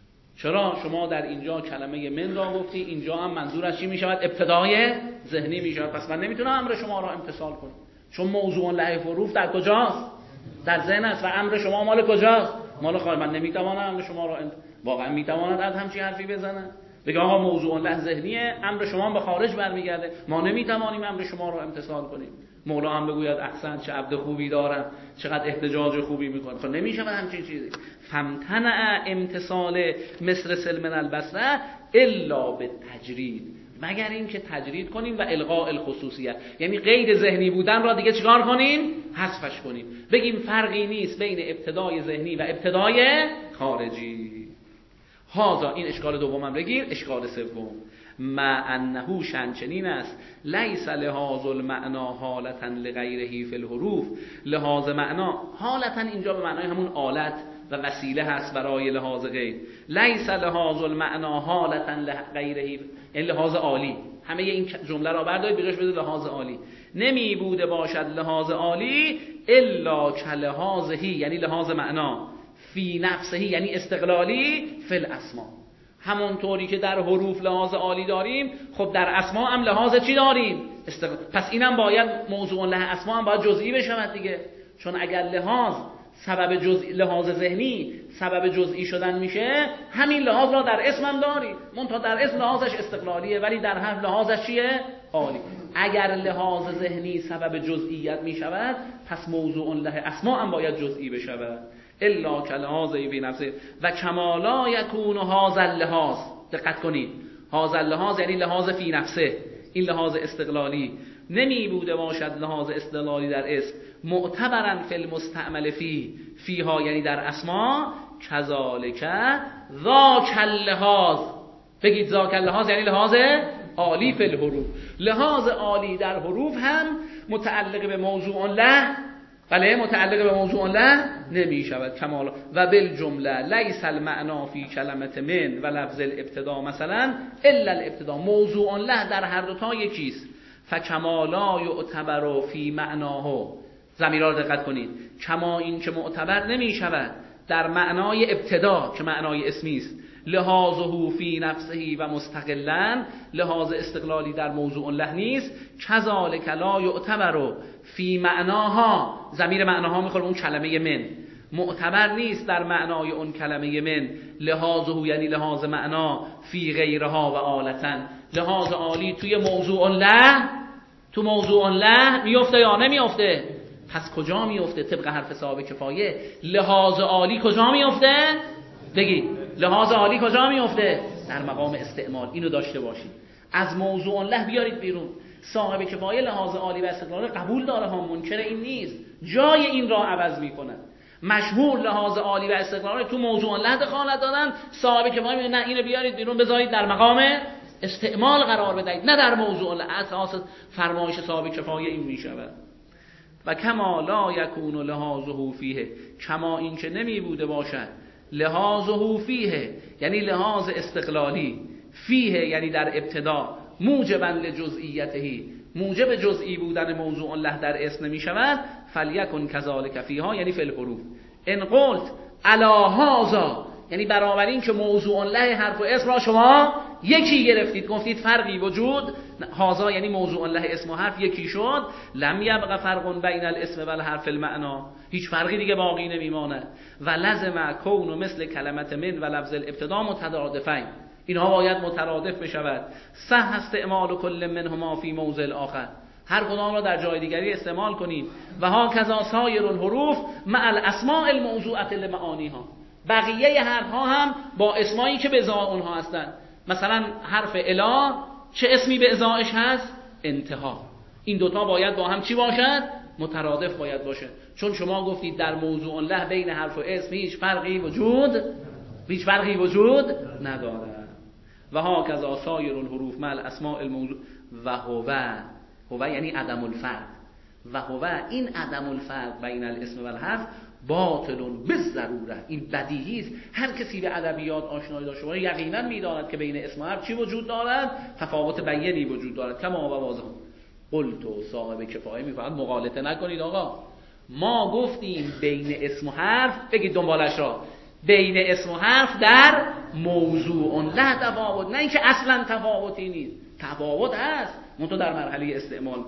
Speaker 2: چرا شما در اینجا کلمه من را گفتی، اینجا هم منظورش چی می شود؟ ابتدای ذهنی می شود، پس من نمیتونم امر شما را امتثال کنم، چون موضوع لحیف و روف در کجاست؟ در ذهن است و امر شما مال کجاست؟ مال خارج. من نمیتوانم امر شما را انت... واقعا میتواند از همچین حرفی بزنه؟ بگه آقا موضوع له ذهنیه، امر شما به خارج برمیگرده، ما نمیتوانیم امر شما را امتثال کنیم. مولا هم بگوید احسن چه عبد خوبی دارم، چقدر احتجاج خوبی میکنه. خب نمیشه همچین چیزی. فامتنع امتصال مصر سلمن البصره الا به تجرید، مگر این که تجرید کنیم و الغاء الخصوصیت، یعنی غیر ذهنی بودن را دیگه چیکار کنیم؟ حذفش کنیم. بگیم فرقی نیست بین ابتدای ذهنی و ابتدای خارجی. هازا، این اشکال دومم بگیر. اشکال سوم، ما انه شنچنین است لیس لحاظ المعنا حالتا لغیره فی الحروف. لحاظ معنا حالتا اینجا به معنای همون آلت و وسیله هست برای لحاظ غیر. لیس لحاظ المعنا حالتا لغیره، این لحاظ عالی. همه این جمله را بردارید بجاش بده لحاظ عالی. نمی بوده باشد لحاظ عالی الا کلحاظهی، یعنی لحاظ معنا، فی نفسهی یعنی استقلالی، فی الاسما. همونطوری که در حروف لحاظ عالی داریم، خب در اسما هم لحاظ چی داریم؟ استقلال. پس اینم باید موضوع له اسما هم باید جزئی بشود دیگه، چون اگر لحاظ سبب جزئی، لحاظ ذهنی سبب جزئی شدن میشه، همین لحاظ را در اسم هم داریم، منتها در اسم لحاظش استقلالیه ولی در حرف لحاظش چیه؟ عالی. اگر لحاظ ذهنی سبب جزئیت میشود، پس موضوع له اسما هم باید جزئی بشود. الا کلحاظی بی نفسه و کمالا یکون هذا اللحاظ. دقت کنید، هذا اللحاظ یعنی لحاظ فی نفسه، این لحاظ استقلالی نمی بوده باشد لحاظ استقلالی در اسم معتبرا فی المستعمل فی، فیها یعنی در اسما، کذالک ذاک اللحاظ. بگید ذاک اللحاظ یعنی لحاظ عالی فی الحروف. لحاظ عالی در حروف هم متعلق به موضوع له، بله متعلق به موضوع له نمی شود. کمال و بالجمله لیس المعنا فی کلمت من و لفظ الابتدا مثلا الا الابتدا. موضوع له در هر دو تا یکیست. فکمالا یعتبر فی معناه، ضمیرها را دقت کنید، کما این که معتبر نمی شود در معنای ابتدا که معنای اسمی است، لحاظه فی نفسه و مستقلا، لحاظ استقلالی در موضوع له نیست. کذالک لا یعتبر فی معناها، ضمیر معناها میخوره اون کلمه من، معتبر نیست در معنای اون کلمه من، لحاظه یعنی لحاظ معنا، فی غیرها و آلتا، لحاظ عالی توی موضوع له، تو موضوع له میفته یا نمیفته؟ پس کجا میفته؟ طبق حرف صاحب کفایه لحاظ عالی کجا میفته؟ بگید لحاظ عالی کجا میفته؟ در مقام استعمال. اینو داشته باشید، از موضوع له بیارید بیرون. صاحب کفایه لحاظ عالی و استقلال قبول داره ها، منکر این نیست، جای این را عوض میکنه. مشهور لحاظ عالی و استقلال تو موضوع له دخالت دادن، صاحب کفایه میگه نه اینو بیارید بیرون، بذارید در مقام استعمال قرار بدهید، نه در موضوع له. اساس فرمایش صاحب کفایه این میشود. و کما لا یکون لحاظه فیه، کما این که نمی بوده باشد لحاظه فیه یعنی لحاظ استقلالی، فیه یعنی در ابتدا، موجبا لجزئیته، موجب جزئی بودن موضوع له در اسم نمی شود. فلیکن کذالک فیها یعنی فی الحروف. ان قلت علی هذا یعنی برابر این که موضوع له حرف و اسم را شما یکی گرفتید، گفتید فرقی وجود، هذا یعنی موضوع له اسم و حرف یکی شد، لم یبقى فرق بین الاسم و الحرف المعنا، هیچ فرقی دیگه باقی نمیماند. و لازم کون مثل کلمت من و لفظ الابتدا مترادفین، اینها باید مترادف بشود. صح استعمال کل منهما فی موضع آخر، هر کدام را در جای دیگری استعمال کنیم. و ها کذا سایر الحروف مع الاسماء الموضوعه لمعانیها، بقیه حرف ها هم با اسمایی که به ازای اونها هستند. مثلا حرف الا چه اسمی به ازایش هست؟ انتها. این دوتا باید با هم چی باشد؟ مترادف باید باشه، چون شما گفتید در موضوع له بین حرف و اسم هیچ فرقی وجود هیچ فرقی وجود ندارد. و ها کذا سایر الحروف مع الاسماء الموضوع. و هو هو یعنی عدم الفرق، و هو این عدم الفرق بین الاسم و الحرف باطل بالضروره، این بدیهی است. هر کسی به ادبیات آشنایی داشته باشه یقینا میداند که بین اسم و حرف چی وجود دارد؟ تفاوت بیانی وجود دارد. کما و واضح قلت و صاحب کفایه میفرماید مغالطه نکنید آقا، ما گفتیم بین اسم و حرف، بگید دنبالش را، بین اسم و حرف در موضوع له تفاوت، نه اینکه اصلا تفاوتی نیست، تفاوت هست منتها در مرحله استعمال.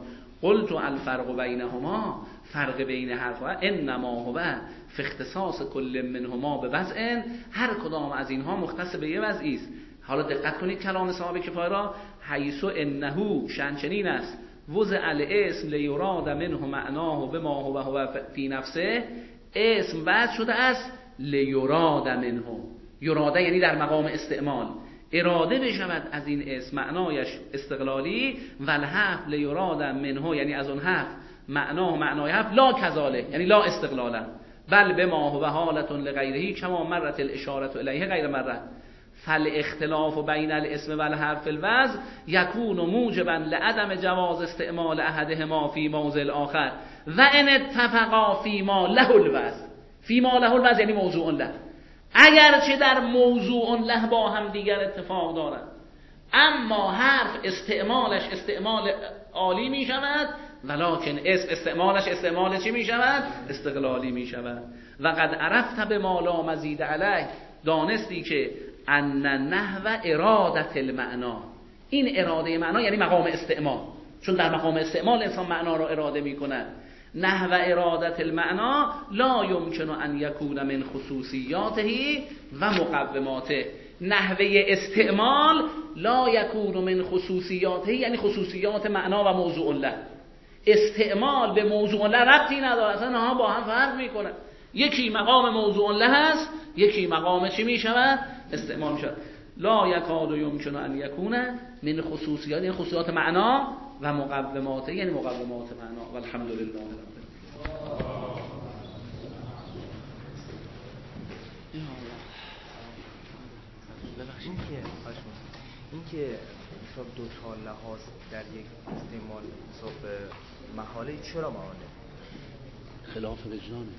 Speaker 2: قلت الفرق بینهما، فرق بین حرف و انما هو فی اختصاص کل منهما به وضع، هر کدام از اینها مختص به یه وضعی است. حالا دقت کنید کلام صاحب کفایه را، حیث انه شأن چنین است وضع الاسم لیراد منه معناه بما هو هو فی نفسه، اسم وضع شده است لیراد منه، یراده یعنی در مقام استعمال، اراده بشود از این اسم معنایش استقلالی، و الحرف لیراد منه یعنی از اون حرف معناه معنای حرف لا کذاله یعنی لا استقلالا، بل بما هو حالت لغیره کما مرت الاشاره الیه غیر مره، فالاختلاف بین الاسم و الحرف الوضع یکون موجبا لعدم جواز استعمال احدهما فی موضع الاخر و ان اتفقا فی ما له الوضع، فی ما له الوضع یعنی موضوع له، اگرچه در موضوع له با هم دیگر اتفاق دارند، اما حرف استعمالش استعمال عالی می شود، ولکن اسم استعمالش استعمال چی می شود؟ استقلالی می شود. و قد عرفت به ما لا مزید علیه، دانستی که ان نحو ارادت المعنا، این اراده معنا یعنی مقام استعمال، چون در مقام استعمال انسان معنا را اراده می کند. نحو ارادت المعنا لا یمکن ان یکون من خصوصیاته و مقوماته، نحوه استعمال لا یکون من خصوصیاته یعنی خصوصیات معنا و موضوع له، استعمال به موضوع له ربطی نداره، اصلا ها با هم فرق میکنه، یکی مقام موضوع له است، یکی مقام چی میشود؟ استعمال میشود. لا یکاد یمکن ان یکون من خصوصیات یعنی خصوصیات معنا و مقومات یعنی مقومات معنا. و الحمد لله رب العالمین.
Speaker 3: این که این که حساب دو تا لحاظ در یک استعمال حساب محاله چرا محاله؟
Speaker 2: خلاف وجدانه.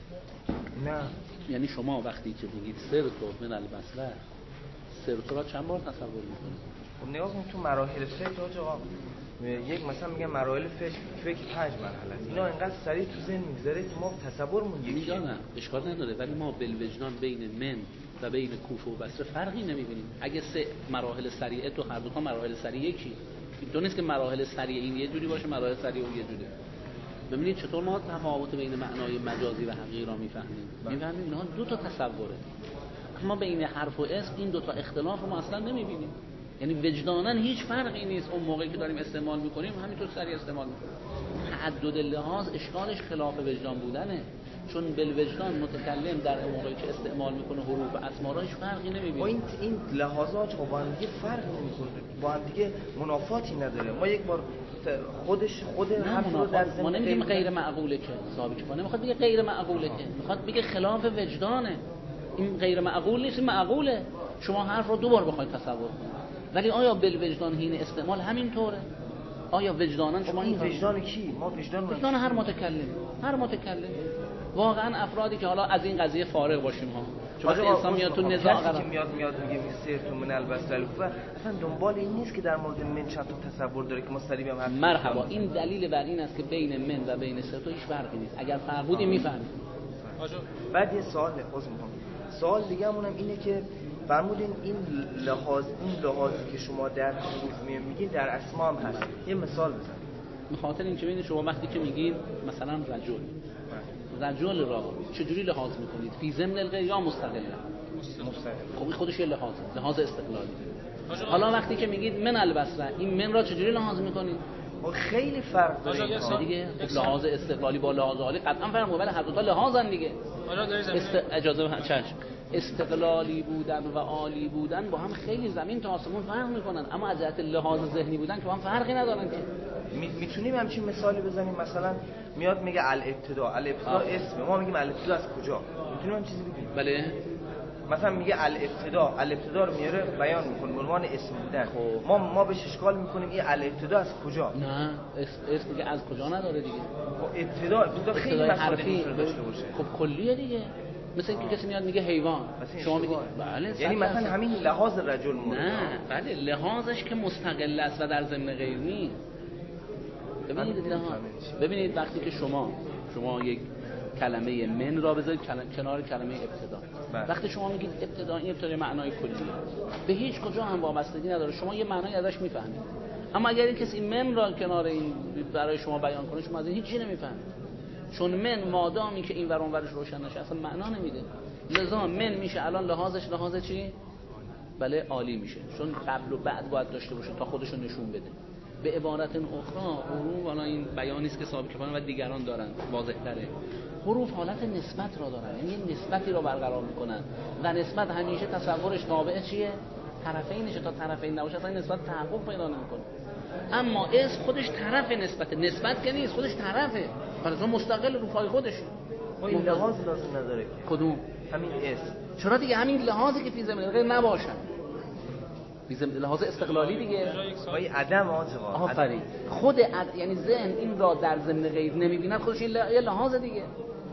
Speaker 3: نه
Speaker 2: یعنی شما وقتی که میگید سر تو من البصره، سر تو را چند بار تصور میکنید؟
Speaker 3: خب نگاه کن تو مراحل فکر آج آقا، یک مثلا میگم مراحل فکر فکر پنج مرحله است، اینا انقدر سریع تو ذهن میگذره که ما تصورمون یکیه.
Speaker 2: میدونم اشکال نداره، ولی ما بالوجدان بین من و بین کوفه و بصره فرقی نمیبینیم. اگه سه مراحل سریعه تو هر دو تا مراحل سریع یکی، این نیست که مراحل سریع این یه جوری باشه مراحل سریع اون یه جوری. ببینید چطور ما تفاوت بین معنای مجازی و حقیقی را میفهمیم. میفهمیم اینها دو تا تصوره، اما بین حرف و اسم این دو تا اختلاف رو ما اصلا نمیبینیم. یعنی وجداناً هیچ فرقی نیست، اون موقعی که داریم استعمال میکنیم همینطور سریع استعمال میکنیم. تعدد لحاظ اشکالش خلاف وجدان بودنه، چون بالوجدان متکلم در موقعی که استعمال میکنه حروف و اسما را هیچ فرقی نمیبینه.
Speaker 3: این این لحاظات با هم دیگه فرق نمیکنه، با هم دیگه منافاتی نداره. ما یک بار خودش خود حرف رو در
Speaker 2: ما نمیگیم غیر معقوله که ثابت کنه، میخواد بگه غیر معقوله که میخواد بگه خلاف وجدانه. این غیر معقول نیست، این معقوله. شما حرف رو دو بار بخواید تصور کنید، ولی آیا بالوجدان حین استعمال همین طوره؟ آیا وجداناً شما
Speaker 3: این وجدان کی؟ ما وجدان
Speaker 2: وجدان هر متکلم، هر متکلم. واقعا افرادی که حالا از این قضیه فارغ باشیم ها، چون وقتی انسان میاد تو نزاع قرار
Speaker 3: که میاد میاد میگه سیر تو من البصره و اصلا دنبال این نیست که در مورد من چند تا تصور داره که ما سریع هم حرف
Speaker 2: مرحبا. این دلیل بر این است که بین من و بین سر تو هیچ فرقی نیست. اگر فرق بود میفهمید.
Speaker 3: بعد یه سوال خودم سوال دیگه همونم اینه که فرمودین این لحاظ این لحاظی که شما در حروف میگید در اسما هم هست. یه مثال بزنید.
Speaker 2: به خاطر اینکه ببینید شما وقتی که میگید مثلا رجل، رجل را چجوری لحاظ میکنید؟ فی ضمن الغیر یا مستقلا؟
Speaker 3: مستقلا.
Speaker 2: خب این خودش یه لحاظه، لحاظ استقلالی. حالا وقتی که میگید من البصره، این من را چجوری لحاظ میکنید؟
Speaker 3: خیلی فرق داره
Speaker 2: دیگه. لحاظ استقلالی با لحاظ عالی قطعا فرق داره، ولی هر دو تا لحاظن دیگه. است... اجازه چشم. استقلالی بودن و عالی بودن با هم خیلی زمین تا آسمون فرق میکنن، اما از جهت لحاظ ذهنی بودن که با هم فرقی ندارن که.
Speaker 3: میتونیم همچین مثالی بزنیم؟ مثلا میاد میگه الابتدا، الابتدا اسم، ما میگیم الابتدا از کجا؟ میتونیم هم چیزی بگیم؟
Speaker 2: بله.
Speaker 3: مثلا میگه الابتدا، الابتدا رو میاره بیان میکنه به عنوان اسم بودن. خب ما ما بهش اشکال میکنیم این الابتدا از کجا؟
Speaker 2: نه اسم دیگه از کجا نداره دیگه.
Speaker 3: خب ابتدا ابتدا خیلی
Speaker 2: حرفی داشته باشه. خب کلیه دیگه. مثلا اینکه کسی میاد میگه حیوان، شما میگید بله.
Speaker 3: یعنی مثلا همین لحاظ رجل مورد.
Speaker 2: نه بله، لحاظش که مستقل است و در ضمن غیر نیست. ببینید ببینید وقتی که شما شما یک کلمه من را بذارید کنار کلمه ابتدا، وقتی شما میگید ابتدا، این ابتدا معنای کلیه، به هیچ کجا هم وابستگی نداره، شما یه معنایی ازش میفهمید. اما اگر این کسی من را کنار این برای شما بیان کنه شما از این هیچی نمیفهمید، چون من مادامی که این ور اون ورش روشن نشه اصلا معنا نمیده. لذا من میشه الان لحاظش لحاظ چی؟ بله عالی میشه، چون قبل و بعد باید داشته باشه تا خودشو نشون بده. به عبارت اخرى حروف، حالا این بیانی است که صاحب کفایه و دیگران دارن واضح تره، حروف حالت نسبت را دارن، یعنی نسبتی را برقرار میکنن و نسبت همیشه تصورش تابع چیه؟ طرفینشه. تا طرفین نباشه اصلا نسبت تحقق پیدا نمیکنه. اما اسم خودش طرف نسبت، نسبت که نیست، خودش طرفه، پس مستقل رو پای خودش.
Speaker 3: ما این لحاظ لازم نداره که
Speaker 2: کدوم؟
Speaker 3: همین اسم.
Speaker 2: چرا دیگه همین لحاظی که فی ضمن غیر نباشن، فی ضمن لحاظ استقلالی دیگه.
Speaker 3: وای عدم آنتوا.
Speaker 2: آفرین. خود عد... یعنی ذهن این را در ضمن غیر نمیبیند، خودش این ل... یه لحاظ دیگه،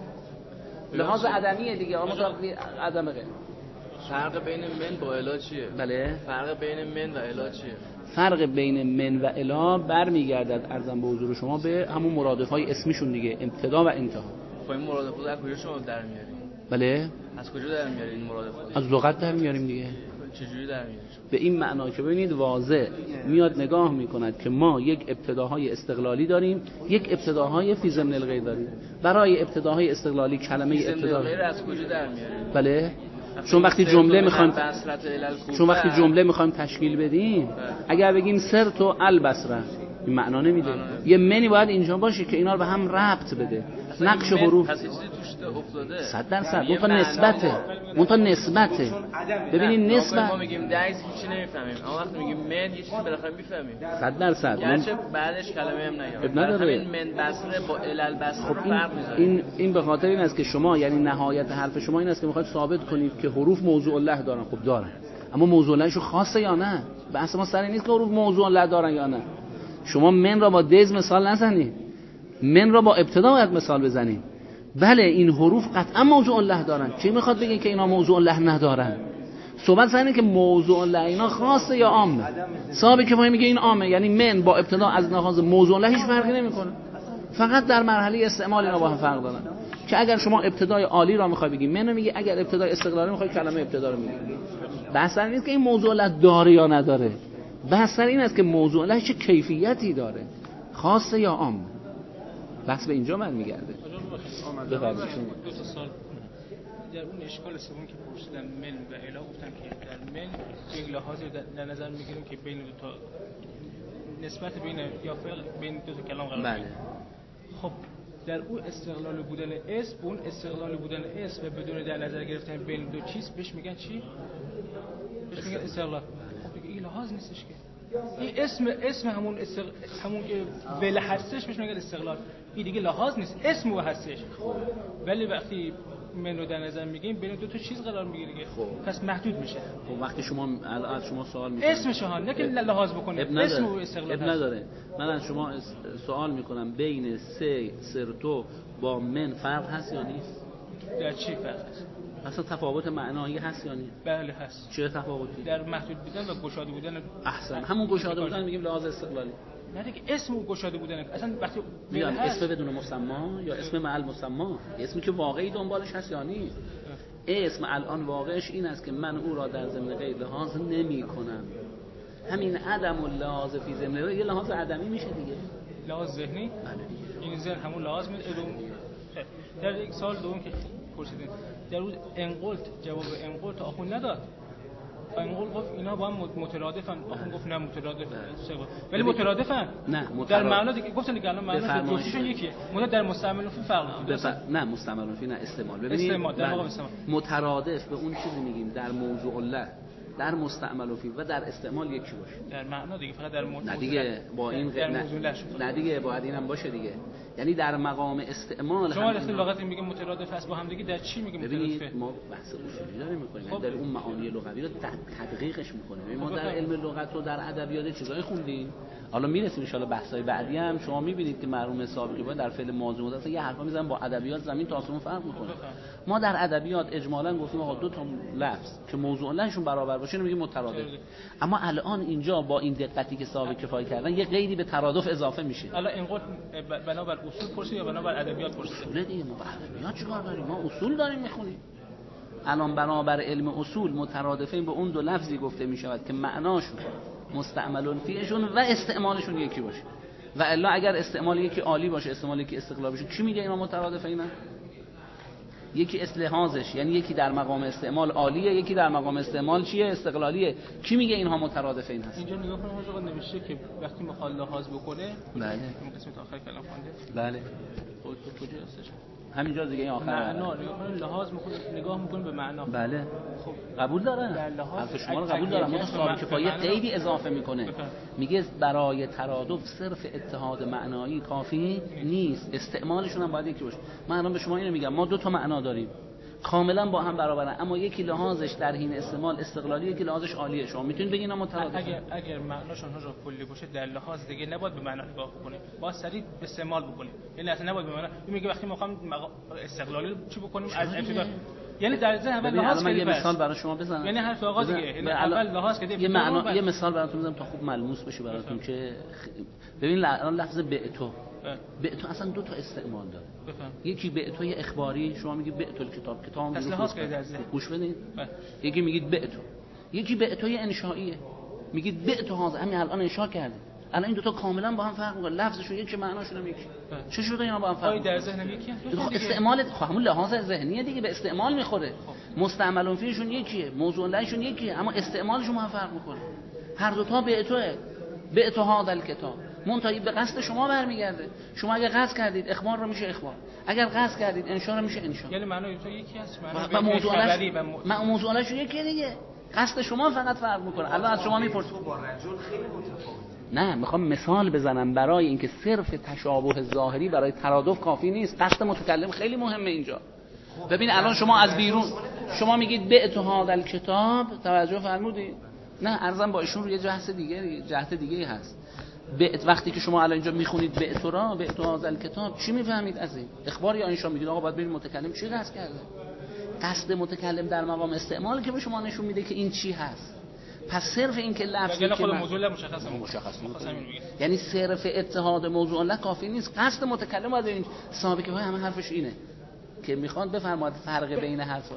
Speaker 2: لحاظ عدمیه دیگه. اما عدم غیر.
Speaker 4: فرق بین من با الا چیه؟
Speaker 2: بله.
Speaker 4: فرق بین من و الا چیه؟
Speaker 2: فرق بین من و الا برمیگردد ارزم به حضور شما به همون مرادف‌های اسمیشون دیگه، ابتدا و انتها.
Speaker 4: خب این مرادفات از کجا شما در میارید؟
Speaker 2: بله.
Speaker 4: از کجا در میارید این مرادفات؟
Speaker 2: از لغت در میاریم دیگه.
Speaker 4: چجوری در میارید؟
Speaker 2: به این معنا که ببینید واضح میاد نگاه میکند که ما یک ابتداهای استقلالی داریم، یک ابتداهای فی ضمن الغیر داریم. برای ابتداهای استقلالی کلمه ابتدا
Speaker 4: غیر از کجا در میارید؟
Speaker 2: بله. چون وقتی جمله میخوایم چون وقتی جمله میخوایم تشکیل بدیم، اگر بگیم سر تو البصره این معنا نمیده. یه منی باید اینجا باشه که اینا رو به هم ربط بده. نقش حروف
Speaker 4: پس چیزی توش افتاده.
Speaker 2: صد درصد اون تا نسبته، اون تا نسبته. ببینید نسبت
Speaker 4: ما میگیم دایس هیچی نمیفهمیم، اما وقتی میگیم من یه چیزی بالاخره میفهمیم.
Speaker 2: صد درصد
Speaker 4: گرچه بعدش کلمه هم نیاد.
Speaker 2: اب نداره.
Speaker 4: همین من بصره با الال بصره فرق میذاره.
Speaker 2: این این به خاطر این است که شما، یعنی نهایت حرف شما این است که میخواید ثابت کنید که حروف موضوع الله دارن. خب دارن، اما موضوع اللهشون خاصه یا نه؟ بحث ما سر این نیست که حروف موضوع الله دارن یا نه. شما من را با دز مثال نزنید، من را با ابتدا باید مثال بزنید. بله این حروف قطعا موضوع الله دارن. چی میخواد بگین که اینا موضوع الله ندارن؟ صحبت سر اینه که موضوع الله اینا خاصه یا عامه. صاحب که میگه این عامه، یعنی من با ابتدا از لحاظ موضوع الله هیچ فرقی نمیکنه، فقط در مرحله استعمال اینا با هم فرق دارن. که اگر شما ابتدای عالی را میخوای بگی منو میگی، اگر ابتدای استقلالی میخوای کلمه ابتدا رو میگی. بحث سر نیست که این موضوع الله داره یا نداره، بحث سر این است که موضوع الله چه کیفیتی داره، خاصه یا عام. بحث به اینجا برمیگرده. بفرمایید.
Speaker 5: دو تا سال در اون اشکال سوم که پرسیدن من و الا، گفتن که در من یک لحاظی در نظر میگیریم که بین دو تا نسبت بین یا فعل بین دو تا کلام قرار
Speaker 2: بله.
Speaker 5: خب در اون استقلال بودن اسم، اون استقلال بودن اسم و بدون در نظر گرفتن بین دو چیز بهش میگن چی؟ بهش میگن استقلال. خب دیگه این لحاظ نیستش که این اسم اسم همون استق... همون که ول هستش بهش میگن استقلال. این دیگه لحاظ نیست، اسم و هستش. ولی وقتی من رو در نظر میگیم بین دو تا چیز قرار میگیره دیگه، پس محدود میشه.
Speaker 2: خب وقتی شما از شما سوال میکنم
Speaker 5: اسمش ها نه که لحاظ بکنه، اسم و استقلال
Speaker 2: اب نداره. من از شما سوال میکنم بین سه سرتو با من فرق هست یا نیست؟
Speaker 5: در چی فرق هست؟
Speaker 2: اصلا تفاوت معنایی هست یا نیست؟
Speaker 5: بله هست.
Speaker 2: چه تفاوتی؟
Speaker 5: در محدود بودن و گشاده بودن.
Speaker 2: احسن، همون گشاده بودن میگیم لحاظ استقلالی.
Speaker 5: نه دیگه اسم و گشاده بودن اصلا وقتی
Speaker 2: میگم اسم بدون مسما یا اسم مع المسما، اسمی که واقعی دنبالش هست یا نیست. اسم الان واقعش این است که من او را در ضمن غیر لحاظ نمی کنم. همین عدم و لحاظ فی ضمن غیر یه لحاظ عدمی میشه دیگه،
Speaker 5: لحاظ ذهنی.
Speaker 2: بله.
Speaker 5: این ذهن همون لحاظ میده. در یک سال دوم که پرسیدین در روز انقلت جواب انقلت آخون نداد. انقلت گفت اینا با هم مترادفن، آخون گفت نه مترادف ولی مترادفن.
Speaker 2: نه مترادف
Speaker 5: در معنا دیگه گفتن دیگه الان معنا جفتشون یکیه. مترادف در مستعمل فی فرق
Speaker 2: بف... نه مستعمل فی نه استعمال. ببینید
Speaker 5: استعمال در واقع استعمال
Speaker 2: مترادف به اون چیزی میگیم در موضوع الله، در مستعمل فی و در استعمال یکی باشه.
Speaker 5: در معنا دیگه فقط در موضوع
Speaker 2: نه دیگه با این
Speaker 5: در
Speaker 2: نه, نه دیگه باید اینم باشه دیگه، یعنی در مقام استعمال
Speaker 5: شما وقتی لغت میگه مترادف است با هم دیگه در چی میگه مترادفه؟
Speaker 2: ببینید ما بحث اصولی داریم میکنیم، خب. در اون معانی لغوی رو تدقیقش میکنیم. ما در علم لغت و در ادبیات چیزای خوندیم، حالا میرسیم ان شاء الله بحث‌های بعدی هم. شما میبینید که مرحوم سابقی باید در فعل ماضی مضارع یه حرفا میزنن با ادبیات زمین تا آسمون فرق میکنه. ما در ادبیات اجمالاً گفتیم آقا دو تا لفظ که موضوع لهشون برابر باشه میگیم مترادف، اما الان اینجا با این دقتی که صاحب کفایه کردن یه قیدی به ترادف اضافه میشه.
Speaker 5: الان اینقدر بنابر اصول پرسید یا بنابر ادبیات پرسید؟
Speaker 2: اصول دیگه، ما با ادبیات چیکار داریم؟ ما اصول داریم میخونیم. الان بنابر علم اصول مترادفین به اون دو لفظی گفته می شود که معناشون مستعملون فیشون و استعمالشون یکی باشه. و الا اگر استعمال یکی عالی باشه استعمال یکی استقلال باشه، کی میگه اینا مترادفینن؟ یکی اصلحازش یعنی یکی در مقام استعمال عالیه، یکی در مقام استعمال چیه؟ استقلالیه. کی میگه اینها مترادفین هست؟
Speaker 5: اینجا نگاه کنید حاج آقا نوشته که وقتی میخواد لحاظ بکنه،
Speaker 2: بله
Speaker 5: این قسمت آخر کلام خوانده،
Speaker 2: بله
Speaker 5: خود تو کجا هستش؟
Speaker 2: همینجا دیگه این آخر
Speaker 5: معنا نگاه کنید، لحاظ میکنه، نگاه میکنه به معنا.
Speaker 2: بله
Speaker 5: خب
Speaker 2: قبول داره، حرف شما رو قبول دارم. اون صاحب کفایه قیدی اضافه میکنه، میگه برای ترادف صرف اتحاد معنایی کافی نیست، استعمالشون هم باید یکی باشه. من الان به شما اینو میگم، ما دو تا معنا داریم کاملا با هم برابرن، اما یکی لحاظش در حین استعمال استقلالی، یکی لحاظش عالیه. شما میتونید بگین اینا مترادفن؟
Speaker 5: اگر اگر معناشون ها کلی باشه در لحاظ دیگه نباید به معنا نگاه بکنیم، با سریع به استعمال بکنیم. یعنی اصلا نباید به معنا. این میگه وقتی میخوام استقلالی چی بکنیم از ابتدا، یعنی در ذهن اول لحاظ
Speaker 2: کنیم. یه مثال برای شما بزنم،
Speaker 5: یعنی حرف آقا دیگه، یعنی اول لحاظ کردیم.
Speaker 2: یه معنا یه مثال براتون بزنم تا خوب ملموس بشه براتون که ببین الان لفظ بعتو بعتو اصلا دو تا استعمال داره.
Speaker 5: بفهم.
Speaker 2: یکی بعتوی اخباری، شما میگید بعتو کتاب کتاب
Speaker 5: اصل لحاظ کردید از
Speaker 2: گوش بدین. یکی میگید بعتو، یکی بعتوی انشائیه، میگید بعتو هاذا، همین الان انشاء کردید. الان این دو تا کاملا با هم فرق میکنه، لفظشون یکی معناشون هم یکی. چه شده اینا با هم فرق؟
Speaker 5: در ذهنم یکی هست.
Speaker 2: استعمال خب همون لحاظ ذهنیه دیگه، به استعمال میخوره. مستعملون فیشون یکیه، موضوع لهشون یکیه، اما استعمالشون با هم فرق میکنه. هر دو تا بعتوه، بعتو هاذا الکتاب. منتهی به قصد شما برمیگرده. شما اگر قصد کردید اخبار رو میشه اخبار، اگر قصد کردید انشاء رو میشه انشاء.
Speaker 5: یعنی معنای تو یکی هست، معنای
Speaker 2: و موضوعش ما موضوعش یکی دیگه، قصد شما فقط فرق میکنه. الان از شما میپرسم
Speaker 3: با رجل خیلی متفاوت.
Speaker 2: نه، میخوام مثال بزنم برای اینکه صرف تشابه ظاهری برای ترادف کافی نیست، قصد متکلم خیلی مهمه اینجا. ببین الان شما از بیرون شما میگید بعت هذا الکتاب، توجه فرمودید؟ نه، عرضم با ایشون روی جهت دیگه جهت دیگه هست. بعت وقتی که شما الان اینجا میخونید بعت را بعت هذا الکتاب، چی میفهمید از این؟ اخبار یا انشا میگید آقا باید ببین متکلم چی قصد کرده. قصد متکلم در مقام استعمال که به شما نشون میده که این چی هست. پس صرف این که لفظی که
Speaker 5: خود موضوع مشخصه
Speaker 2: مشخص یعنی صرف اتحاد موضوع له کافی نیست، قصد متکلم باید این ثابت که همه حرفش اینه که میخواد بفرماد فرق بین حرفا.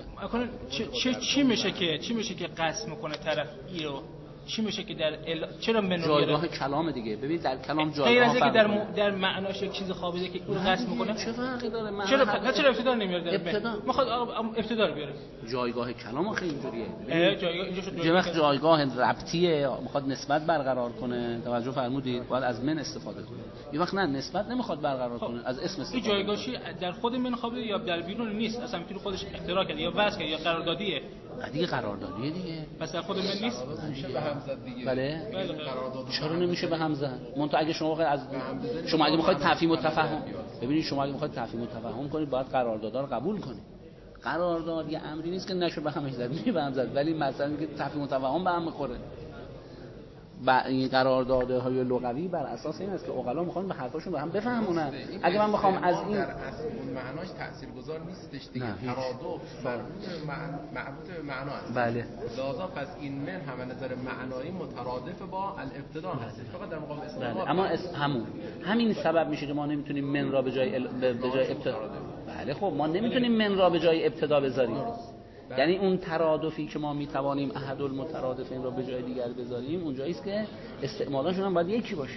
Speaker 5: چه چی میشه که چی میشه که قصد میکنه طرف ای رو، چی میشه که در ال... چرا منو
Speaker 2: جایگاه کلام دیگه. ببینید در کلام جایگاه
Speaker 5: غیر از اینکه در م... در معناش یک چیز خوابیده که اون قصد میکنه،
Speaker 2: چه فرقی داره؟ معنی
Speaker 5: چرا پ... چرا ابتدا نمیاره در
Speaker 2: ابتدا
Speaker 5: میخواد ابتدا رو بیاره.
Speaker 2: جایگاه کلام آخه اینجوریه.
Speaker 5: جایگاه اینجا شد
Speaker 2: یه وقت جایگاه ربطیه، میخواد نسبت برقرار کنه، توجه فرمودید، باید از من استفاده کنه. یه وقت نه، نسبت نمیخواد برقرار خب. کنه، از اسم استفاده.
Speaker 5: این جایگاهی در خود من خوابیده یا در بیرون نیست، اصلا میتونه خودش اختراع کنه یا وضع کنه یا قراردادیه.
Speaker 2: دیگه قراردادیه دیگه.
Speaker 5: پس در خود من نیست.
Speaker 1: میشه به هم زد دیگه.
Speaker 2: بله. چرا نمیشه به هم زد؟ منتها اگه شما بخواید از شما اگه میخواید تفهیم و تفاهم، ببینید شما اگه میخواید تفهیم و تفاهم کنید باید قراردادها رو قبول کنید. قرارداد یه امری نیست که نشه به هم زد، میشه به هم زد، ولی مثلا که تفهیم و تفاهم به هم میخوره. با این قراردادهای لغوی بر اساس این است که عقلا میخوان به حرفاشون به هم بفهمونن. اگه من بخوام از این
Speaker 1: در اصل اون معناش تاثیرگذار نیستش دیگه، ترادف مربوط مربوط به معنا است.
Speaker 2: بله.
Speaker 1: لذا پس این من هم نظر معنایی مترادف با الابتدا هست، فقط در مقام استعمال.
Speaker 2: بله. اما اس... همون همین سبب میشه که ما نمیتونیم من را به جای ال... به جای ابتدا. بله خب ما نمیتونیم من را به جای ابتدا بذاریم. یعنی اون ترادفی که ما میتوانیم احد المترادفین را به جای دیگر بذاریم، اونجایی است که استعمالاشون هم باید یکی باشه.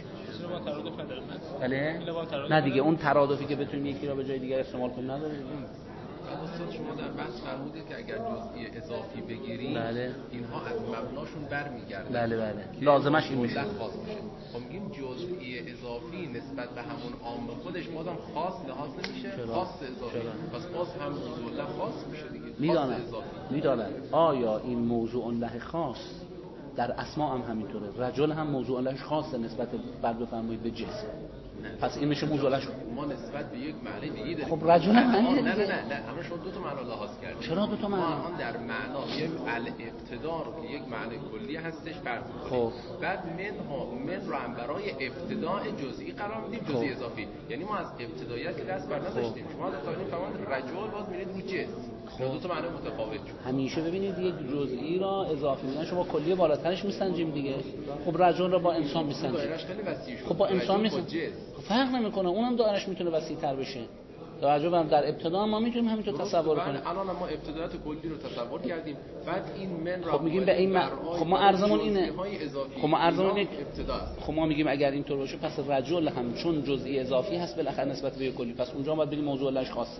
Speaker 2: بله؟ نه دیگه، اون ترادفی که بتونیم یکی را به جای دیگر استعمال کنیم نداره.
Speaker 1: استاد شما در بحث فرمودید که اگر جزئی اضافی بگیریم،
Speaker 2: بله.
Speaker 1: اینها از مبناشون برمیگردن.
Speaker 2: بله بله. لازمش این میشه.
Speaker 1: خاص باشه. خب میگیم جزئی اضافی نسبت به همون عام خودش بازم خاص لحاظ نمیشه، خاص اضافی. پس باز هم موضوع له خاص میشه دیگه.
Speaker 2: میدانم. میدانم. آیا این موضوع له خاص در اسماء هم همینطوره؟ رجل هم موضوع لهش خاصه نسبت بر بفرمایید به جنس. پس این میشه موضوع لهش.
Speaker 1: ما نسبت به یک معنی دیگه داریم.
Speaker 2: خب رجل هم همینه.
Speaker 1: نه نه نه نه، اما شما دو تا معنا لحاظ کردید.
Speaker 2: چرا دو تا معنا؟
Speaker 1: ما الان در معنا یک الابتدا رو که یک معنی کلی هستش فرض می‌کنیم. خب بعد من ها من رو هم برای ابتداء جزئی قرار میدیم، جزئی اضافی. یعنی ما از ابتداییت که دست بر نداشتیم. شما در تاریخ فرمود رجل باز میرید رو جنس. خب دو تا معنی متفاوت شد.
Speaker 2: همیشه ببینید یک جزئی را اضافی میگن، شما کلی بالاترش میسنجیم دیگه. خب رجل را با انسان میسنجیم.
Speaker 1: دایره‌اش خیلی وسیع شد.
Speaker 2: خب با انسان میسنجیم. فرق نمیکنه، اونم دایره‌اش میتونه وسیع‌تر بشه. توجه بفرمایید در ابتدا ما میتونیم همینطور تصور کنیم.
Speaker 1: الان ما ابتدایات کلی رو تصور کردیم، بعد این من را
Speaker 2: خب میگیم به این م... خب ما ارزمون اینه. خب ما ارزمون اینه. خب ما میگیم اگر اینطور باشه پس رجل هم چون جزئی اضافی هست بالاخره نسبت به کلی، پس اونجا باید بگیم موضوع لش خاصه.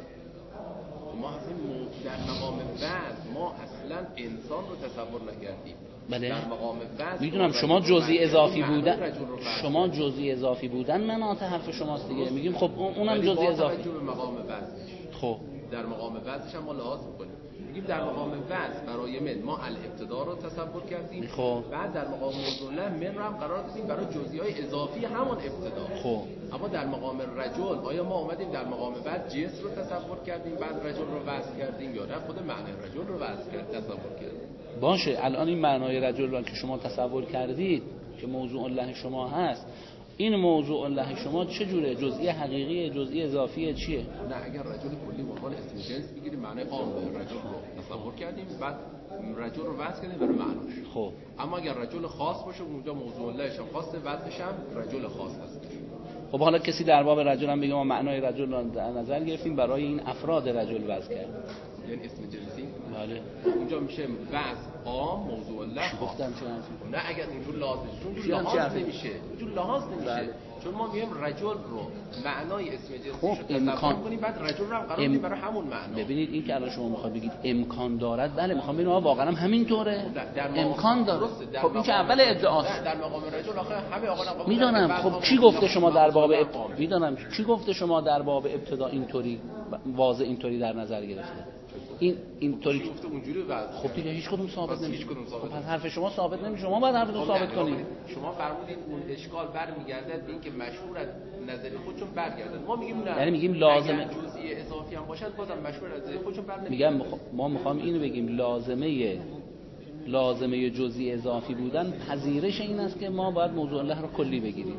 Speaker 1: ما اصلا در مقام وضع ما اصلا انسان رو تصور نکردیم.
Speaker 2: بله.
Speaker 1: در مقام وضع
Speaker 2: میدونم شما جزئی اضافی بودن، شما جزئی اضافی بودن مناط حرف شماست دیگه. میگیم خب اونم جزئی اضافی.
Speaker 1: توجه به مقام وضعش.
Speaker 2: خب
Speaker 1: در مقام وضعش هم ما لحاظ می‌کنیم. میگیم در مقام وضع برای من ما الابتدا رو تصور کردیم.
Speaker 2: خب
Speaker 1: بعد در مقام موضوع له من رو هم قرار دادیم برای جزئی‌های اضافی همون ابتدا.
Speaker 2: خب
Speaker 1: اما در مقام رجل آیا ما اومدیم در مقام بعد جنس رو تصور کردیم بعد رجل رو وضع کردیم یا نه خود معنی رجل رو وضع کرد تصور کردیم؟
Speaker 2: باشه الان این معنای رجل رو که شما تصور کردید که موضوع الله شما هست، این موضوع الله شما چه جوره؟ جزئی حقیقی، جزئی اضافی چیه؟
Speaker 1: نه اگر رجل کلی به عنوان اسم جنس بگیریم معنی عام رجل رو تصور کردیم بعد رجل رو وضع کردیم برای معناش.
Speaker 2: خب
Speaker 1: اما اگر رجل خاص باشه اونجا موضوع اللهش هم خاصه وضعش هم رجل خاص هست.
Speaker 2: خب حالا کسی در باب رجل هم بگه ما معنای رجل رو در نظر گرفتیم برای این افراد رجل وضع کردیم،
Speaker 1: یعنی اسم جنسی.
Speaker 2: بله
Speaker 1: اونجا میشه وضع عام موضوع الله
Speaker 2: گفتم چه
Speaker 1: نه اگر اونجور لحاظ اونجور لحاظ نمیشه اونجور لحاظ نمیشه
Speaker 2: بله.
Speaker 1: چون ما میگیم رجل رو معنای اسم جنسی
Speaker 2: خب امکان
Speaker 1: کنیم بعد رجل رو هم قرار بدیم برای همون معنا.
Speaker 2: ببینید این که الان شما میخواید بگید امکان دارد، بله میخوام ببینم واقعا هم همینطوره امکان داره. خب این که اول ادعاست.
Speaker 1: در مقام رجل آخه همه آقا قبول
Speaker 2: میدونم. خب کی گفته شما در باب ابتدا میدونم کی گفته شما در باب ابتدا اینطوری واضح اینطوری در نظر گرفته؟ این اینطوری
Speaker 1: گفته اونجوری وضع.
Speaker 2: خب دیگه هیچ کدوم ثابت نمیشه.
Speaker 1: هیچ کدوم ثابت.
Speaker 2: خب حرف شما ثابت نمیشه، شما باید حرفتون ثابت کنید.
Speaker 1: شما فرمودید اون اشکال برمیگردد به اینکه مشهور از نظری خودشون برگردن. ما میگیم نه.
Speaker 2: یعنی میگیم لازمه
Speaker 1: جزئی اضافی هم باشد بازم مشهور از نظری خودشون برنمیگردن.
Speaker 2: میگم ما میخوام اینو بگیم لازمه لازمه جزئی اضافی بودن پذیرش این است که ما باید موضوع الله رو کلی بگیریم.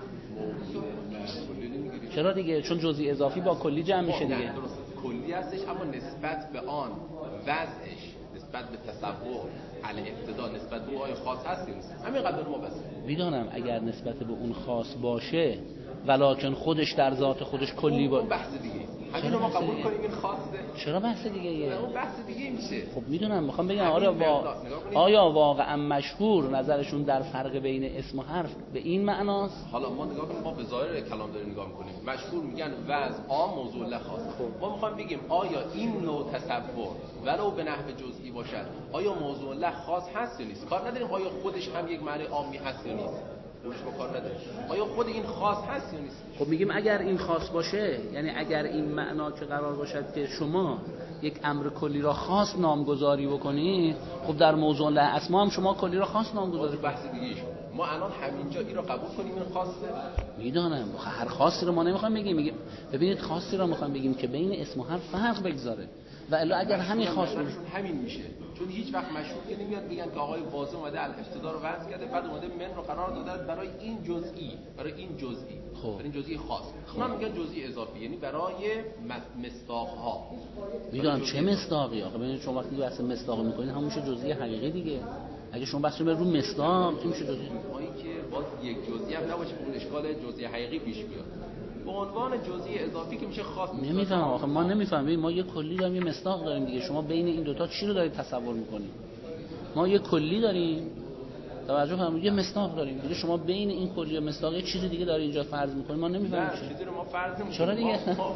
Speaker 2: چرا دیگه؟ چون جزئی اضافی با کلی جمع میشه دیگه.
Speaker 1: کلی هستش اما نسبت به آن وضعش نسبت به تصور علی ابتدا نسبت به اون خاص هست نیست همین قدر ما بس.
Speaker 2: میدونم اگر نسبت به اون خاص باشه ولکن خودش در ذات خودش کلی با
Speaker 1: بحث دیگه همین رو ما قبول کنیم این خاصه.
Speaker 2: چرا بحث دیگه ایه؟
Speaker 1: اون بحث دیگه میشه.
Speaker 2: خب میدونم میخوام بگم آره وا... آیا واقعا مشهور نظرشون در فرق بین اسم و حرف به این معناست؟
Speaker 1: حالا ما نگاه کنیم ما به ظاهر کلام داریم نگاه می‌کنیم. مشهور میگن وضع عام موضوع له خاص. ما میخوایم بگیم آیا این نوع تصور ولو به نحو جزئی باشد آیا موضوع له خاص هست یا نیست؟ کار نداریم آیا خودش هم یک معنی عامی هست یا نیست. روش با کار نداریم. آیا خود این خاص هست یا نیست؟
Speaker 2: خب میگیم اگر این خاص باشه یعنی اگر این معنا که قرار باشد که شما یک امر کلی را خاص نامگذاری بکنید، خب در موضوع له اسما هم شما کلی را خاص نامگذاری کنید.
Speaker 1: بحث دیگه ایش. ما الان همینجا این رو قبول کنیم این خاصه؟
Speaker 2: میدونم هر خاصی رو ما نمیخوایم بگیم. میگیم ببینید خاصی رو میخوایم بگیم که بین اسم و حرف فرق بگذاره و الا اگر همین خاص باشه
Speaker 1: همین میشه. چون هیچ وقت مشهور که نمیاد بگن که آقای واضح اومده الابتدا رو وضع کرده بعد اومده من رو قرار داده برای این جزئی برای این جزئی
Speaker 2: خب.
Speaker 1: برای این جزئی خاص. اونا میگن جزئی اضافی یعنی برای مصداق ها.
Speaker 2: میدونم چه مصداقی آخه ببینید شما وقتی بحث مصداق میکنید همون میشه جزئی حقیقی دیگه. اگه شما بحث رو مصداق این میشه جزئی.
Speaker 1: ما این که باز یک جزئی هم نباشه اون اشکال جزئی حقیقی پیش بیاد. به عنوان جزئی اضافی که میشه خاص.
Speaker 2: نمیفهمم آخه ما نمیفهمیم. ما یه کلی داریم یه مصداق داریم دیگه. شما بین این دوتا چی رو دارید تصور میکنید؟ ما یه کلی داریم توجه فرمایید یه مصداق داریم دیگه. شما بین این کلی و مصداق یه چیز دیگه داره اینجا فرض میکنید ما نمیفهمیم
Speaker 1: چه چیزی رو ما فرض نمیکنیم.
Speaker 2: چرا دیگه؟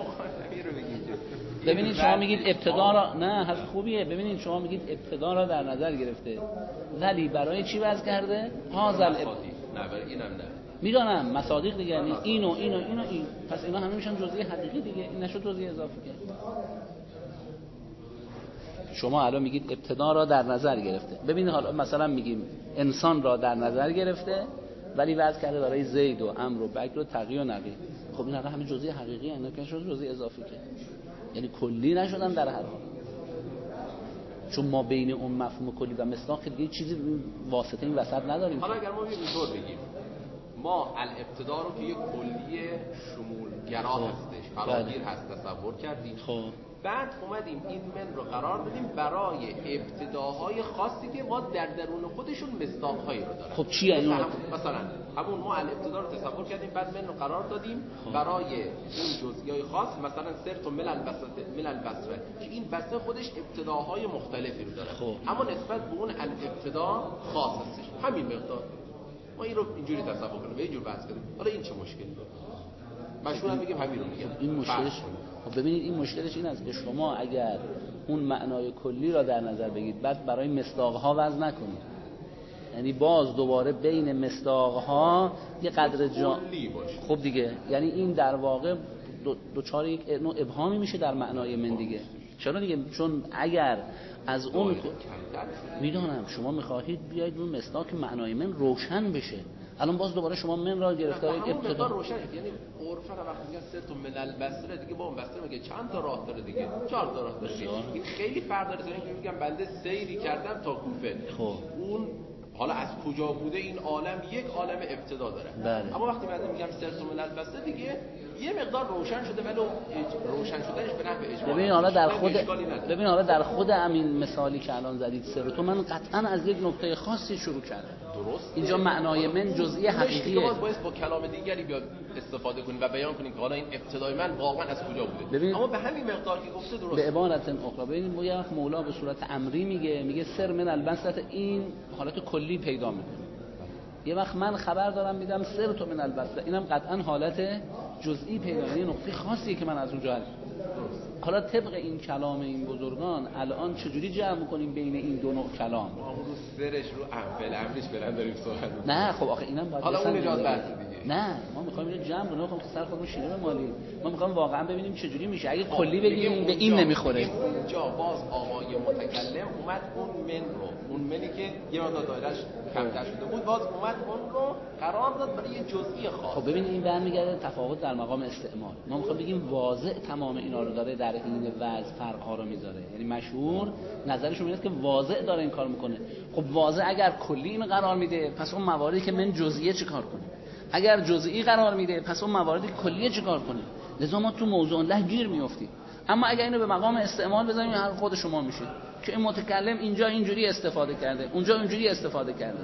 Speaker 2: ببینید شما میگید ابتدا را نه حرف خوبیه. ببینید شما میگید ابتدا را در نظر گرفته ولی برای چی وضع کرده؟ هازل اب...
Speaker 1: نه برای اینم نه
Speaker 2: میدونم مصادیق دیگه یعنی اینو اینو اینو این پس اینا همه میشن جزئی حقیقی دیگه. این نشد جزئی اضافی که شما الان میگید ابتدا را در نظر گرفته. ببینید حالا مثلا میگیم انسان را در نظر گرفته ولی وضع کرده برای زید و عمرو و بکر و تقی و نقی. خب این همه جزئی حقیقی اینا که شد جزئی اضافی که یعنی کلی نشدن در هر حال. چون ما بین اون مفهوم کلی و مصداق که دیگه چیزی واسطه این وسط نداریم.
Speaker 1: حالا اگر ما اینطور بگیم ما الابتدا رو که یک کلی شمولگرا هستش فراگیر هست تصور کردیم.
Speaker 2: خب
Speaker 6: بعد اومدیم این من رو قرار دادیم برای ابتداهای خاصی که ما در درون خودشون مصداق‌هایی رو دارن.
Speaker 2: خب چیه این؟
Speaker 6: مثلا, مثلا همون ما الابتدا رو تصور کردیم، بعد من رو قرار دادیم برای این جزئیات خاص، مثلا سرت ملل بسطه ملل بصره که این بسطه خودش ابتداهای مختلفی رو داره.
Speaker 2: خب.
Speaker 6: اما نسبت به اون الابتدا خاص هستش، همین مقدار. ما این رو اینجوری تصور کنیم، یه جور بحث کنیم. حالا این چه مشکلی داره؟ مشهور هم میگیم همین رو میگم.
Speaker 2: این مشکلش خب ببینید این مشکلش این است که شما اگر اون معنای کلی را در نظر بگیرید بعد برای مصداق‌ها وضع نکنید، یعنی باز دوباره بین مصداق‌ها یه قدر جا خب دیگه، یعنی این در واقع دوچار یک نوع ابهامی میشه در معنای من دیگه. چرا دیگه؟ چون اگر از اون میدونم شما میخواهید بیاید اون مصداق معنای من روشن بشه، الان باز دوباره شما من را گرفتار ابتدا
Speaker 6: روشن، یعنی عرفا وقتی میگن سه تا ملل بصره دیگه با اون بصره میگه چند تا راه داره دیگه، چهار تا راه داره. این خیلی فرق داره تا اینکه میگم بنده سیری کردم تا کوفه.
Speaker 2: خب
Speaker 6: اون حالا از کجا بوده این عالم یک عالم ابتدا داره.
Speaker 2: بله.
Speaker 6: اما وقتی من میگم سه تا ملل بصره دیگه یه مقدار روشن شده، ولی روشن شدنش به نحو اجمالی.
Speaker 2: ببین حالا در خود ببین حالا در خود همین مثالی که الان زدید سر تو من قطعا از یک نقطه خاصی شروع کردم.
Speaker 6: درست.
Speaker 2: اینجا معنای من جزئی حقیقیه.
Speaker 6: باز باید با کلام دیگری بیاد استفاده کنیم و بیان کنیم که حالا این ابتدای من واقعا از کجا بوده.
Speaker 2: ببین
Speaker 6: اما به همین مقدار که گفته درست.
Speaker 2: به عبارت اخرى ببینید یه وقت مولا به صورت امری میگه میگه سر من البسط، این حالت کلی پیدا میکنه. یه وقت من خبر دارم میدم سر تو من البسط، اینم قطعا حالت جزئی پیدا، یعنی نقطه خاصیه که من از اونجا هستم. حالا طبق این کلام این بزرگان الان چجوری جمع می‌کنیم بین این دو نوع کلام؟
Speaker 6: ما رو سرش رو اول امرش بلند داریم صحبت می‌کنیم.
Speaker 2: نه خب آخه اینم باید
Speaker 6: حالا اون اجازه بحث دیگه.
Speaker 2: نه ما می‌خوایم اینو جمع کنیم، نمی‌خوایم سر خودمون شیره مالی. ما می‌خوایم واقعا ببینیم چجوری میشه. اگه کلی بگیم به این نمیخوره.
Speaker 6: اونجا باز آقای متکلم اومد اون من رو، اون منی که یه مقدار دایره‌اش کمتر شده بود، باز اومد اون رو قرار داد برای یه جزئی خاص.
Speaker 2: خب ببین این برمیگرده تفاوت در مقام استعمال. ما می‌خوایم بگیم واضح تمام اینا رو داره در این وضع فرق‌ها رو میذاره، یعنی مشهور نظرشون اینه که واضح داره این کار میکنه. خب واضح اگر کلی این قرار میده پس اون مواردی که من جزئیه چیکار کنه؟ اگر جزئی قرار میده پس اون مواردی کلیه چیکار کنه؟ لذا ما تو موضوع الله گیر میافتیم. اما اگر اینو به مقام استعمال بزنیم هر خود شما میشه که این متکلم اینجا اینجوری استفاده کرده، اونجا اینجوری استفاده کرده.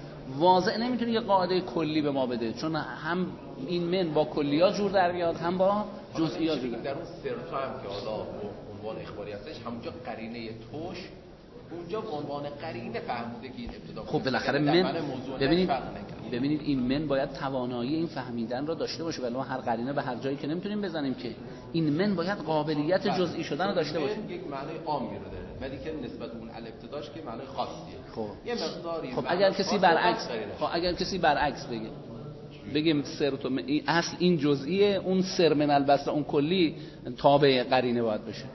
Speaker 2: واضح نمیتونه یه قاعده کلی به ما بده، چون هم این من با کلیات جور در میاد هم با جزئیات جور.
Speaker 6: در اون سرتا هم که حالا عنوان اخباری هستش، همونجا قرینه توش اونجا به عنوان قرینه فهمیده که این ابتدا.
Speaker 2: خب بالاخره من ببینید ببینید این من باید توانایی این فهمیدن را داشته باشه، ولی ما هر قرینه به هر جایی که نمیتونیم بزنیم که این من باید قابلیت جزئی شدن رو داشته باشه.
Speaker 6: یک معنای عامی رو داره ولی که نسبت به اون الابتداش که معنای خاصیه.
Speaker 2: خب
Speaker 6: یه مقداری
Speaker 2: خب اگر کسی برعکس خب اگر کسی برعکس بگه بگیم سر تو اصل این جزئیه، اون سر من البسط اون کلی تابع قرینه باید بشه.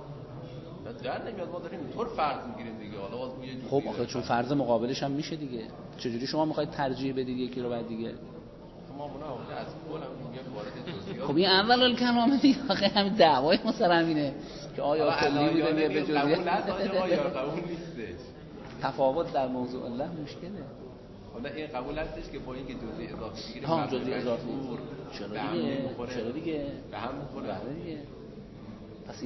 Speaker 6: در نمیاد ما داریم اینطور فرض میگیریم دیگه. حالا باز یه جوری
Speaker 2: خب آخه چون فرض مقابلش هم میشه دیگه. چجوری شما میخواید ترجیح بدید یکی رو بعد دیگه؟
Speaker 6: ما اونا از کلم میگم وارد جزئیات.
Speaker 2: خب این اول الکلام دیگه آخه همین دعوای ما سر همینه که آیا کلی بوده به جزئیات
Speaker 6: قبول نداره یا قبول نیستش.
Speaker 2: تفاوت در موضوع الله مشکله.
Speaker 6: حالا این قبول هستش که با اینکه جزئی اضافه بگیره
Speaker 2: ها جزئی اضافه
Speaker 6: چرا دیگه
Speaker 2: چرا دیگه
Speaker 6: به هم میخوره
Speaker 2: دیگه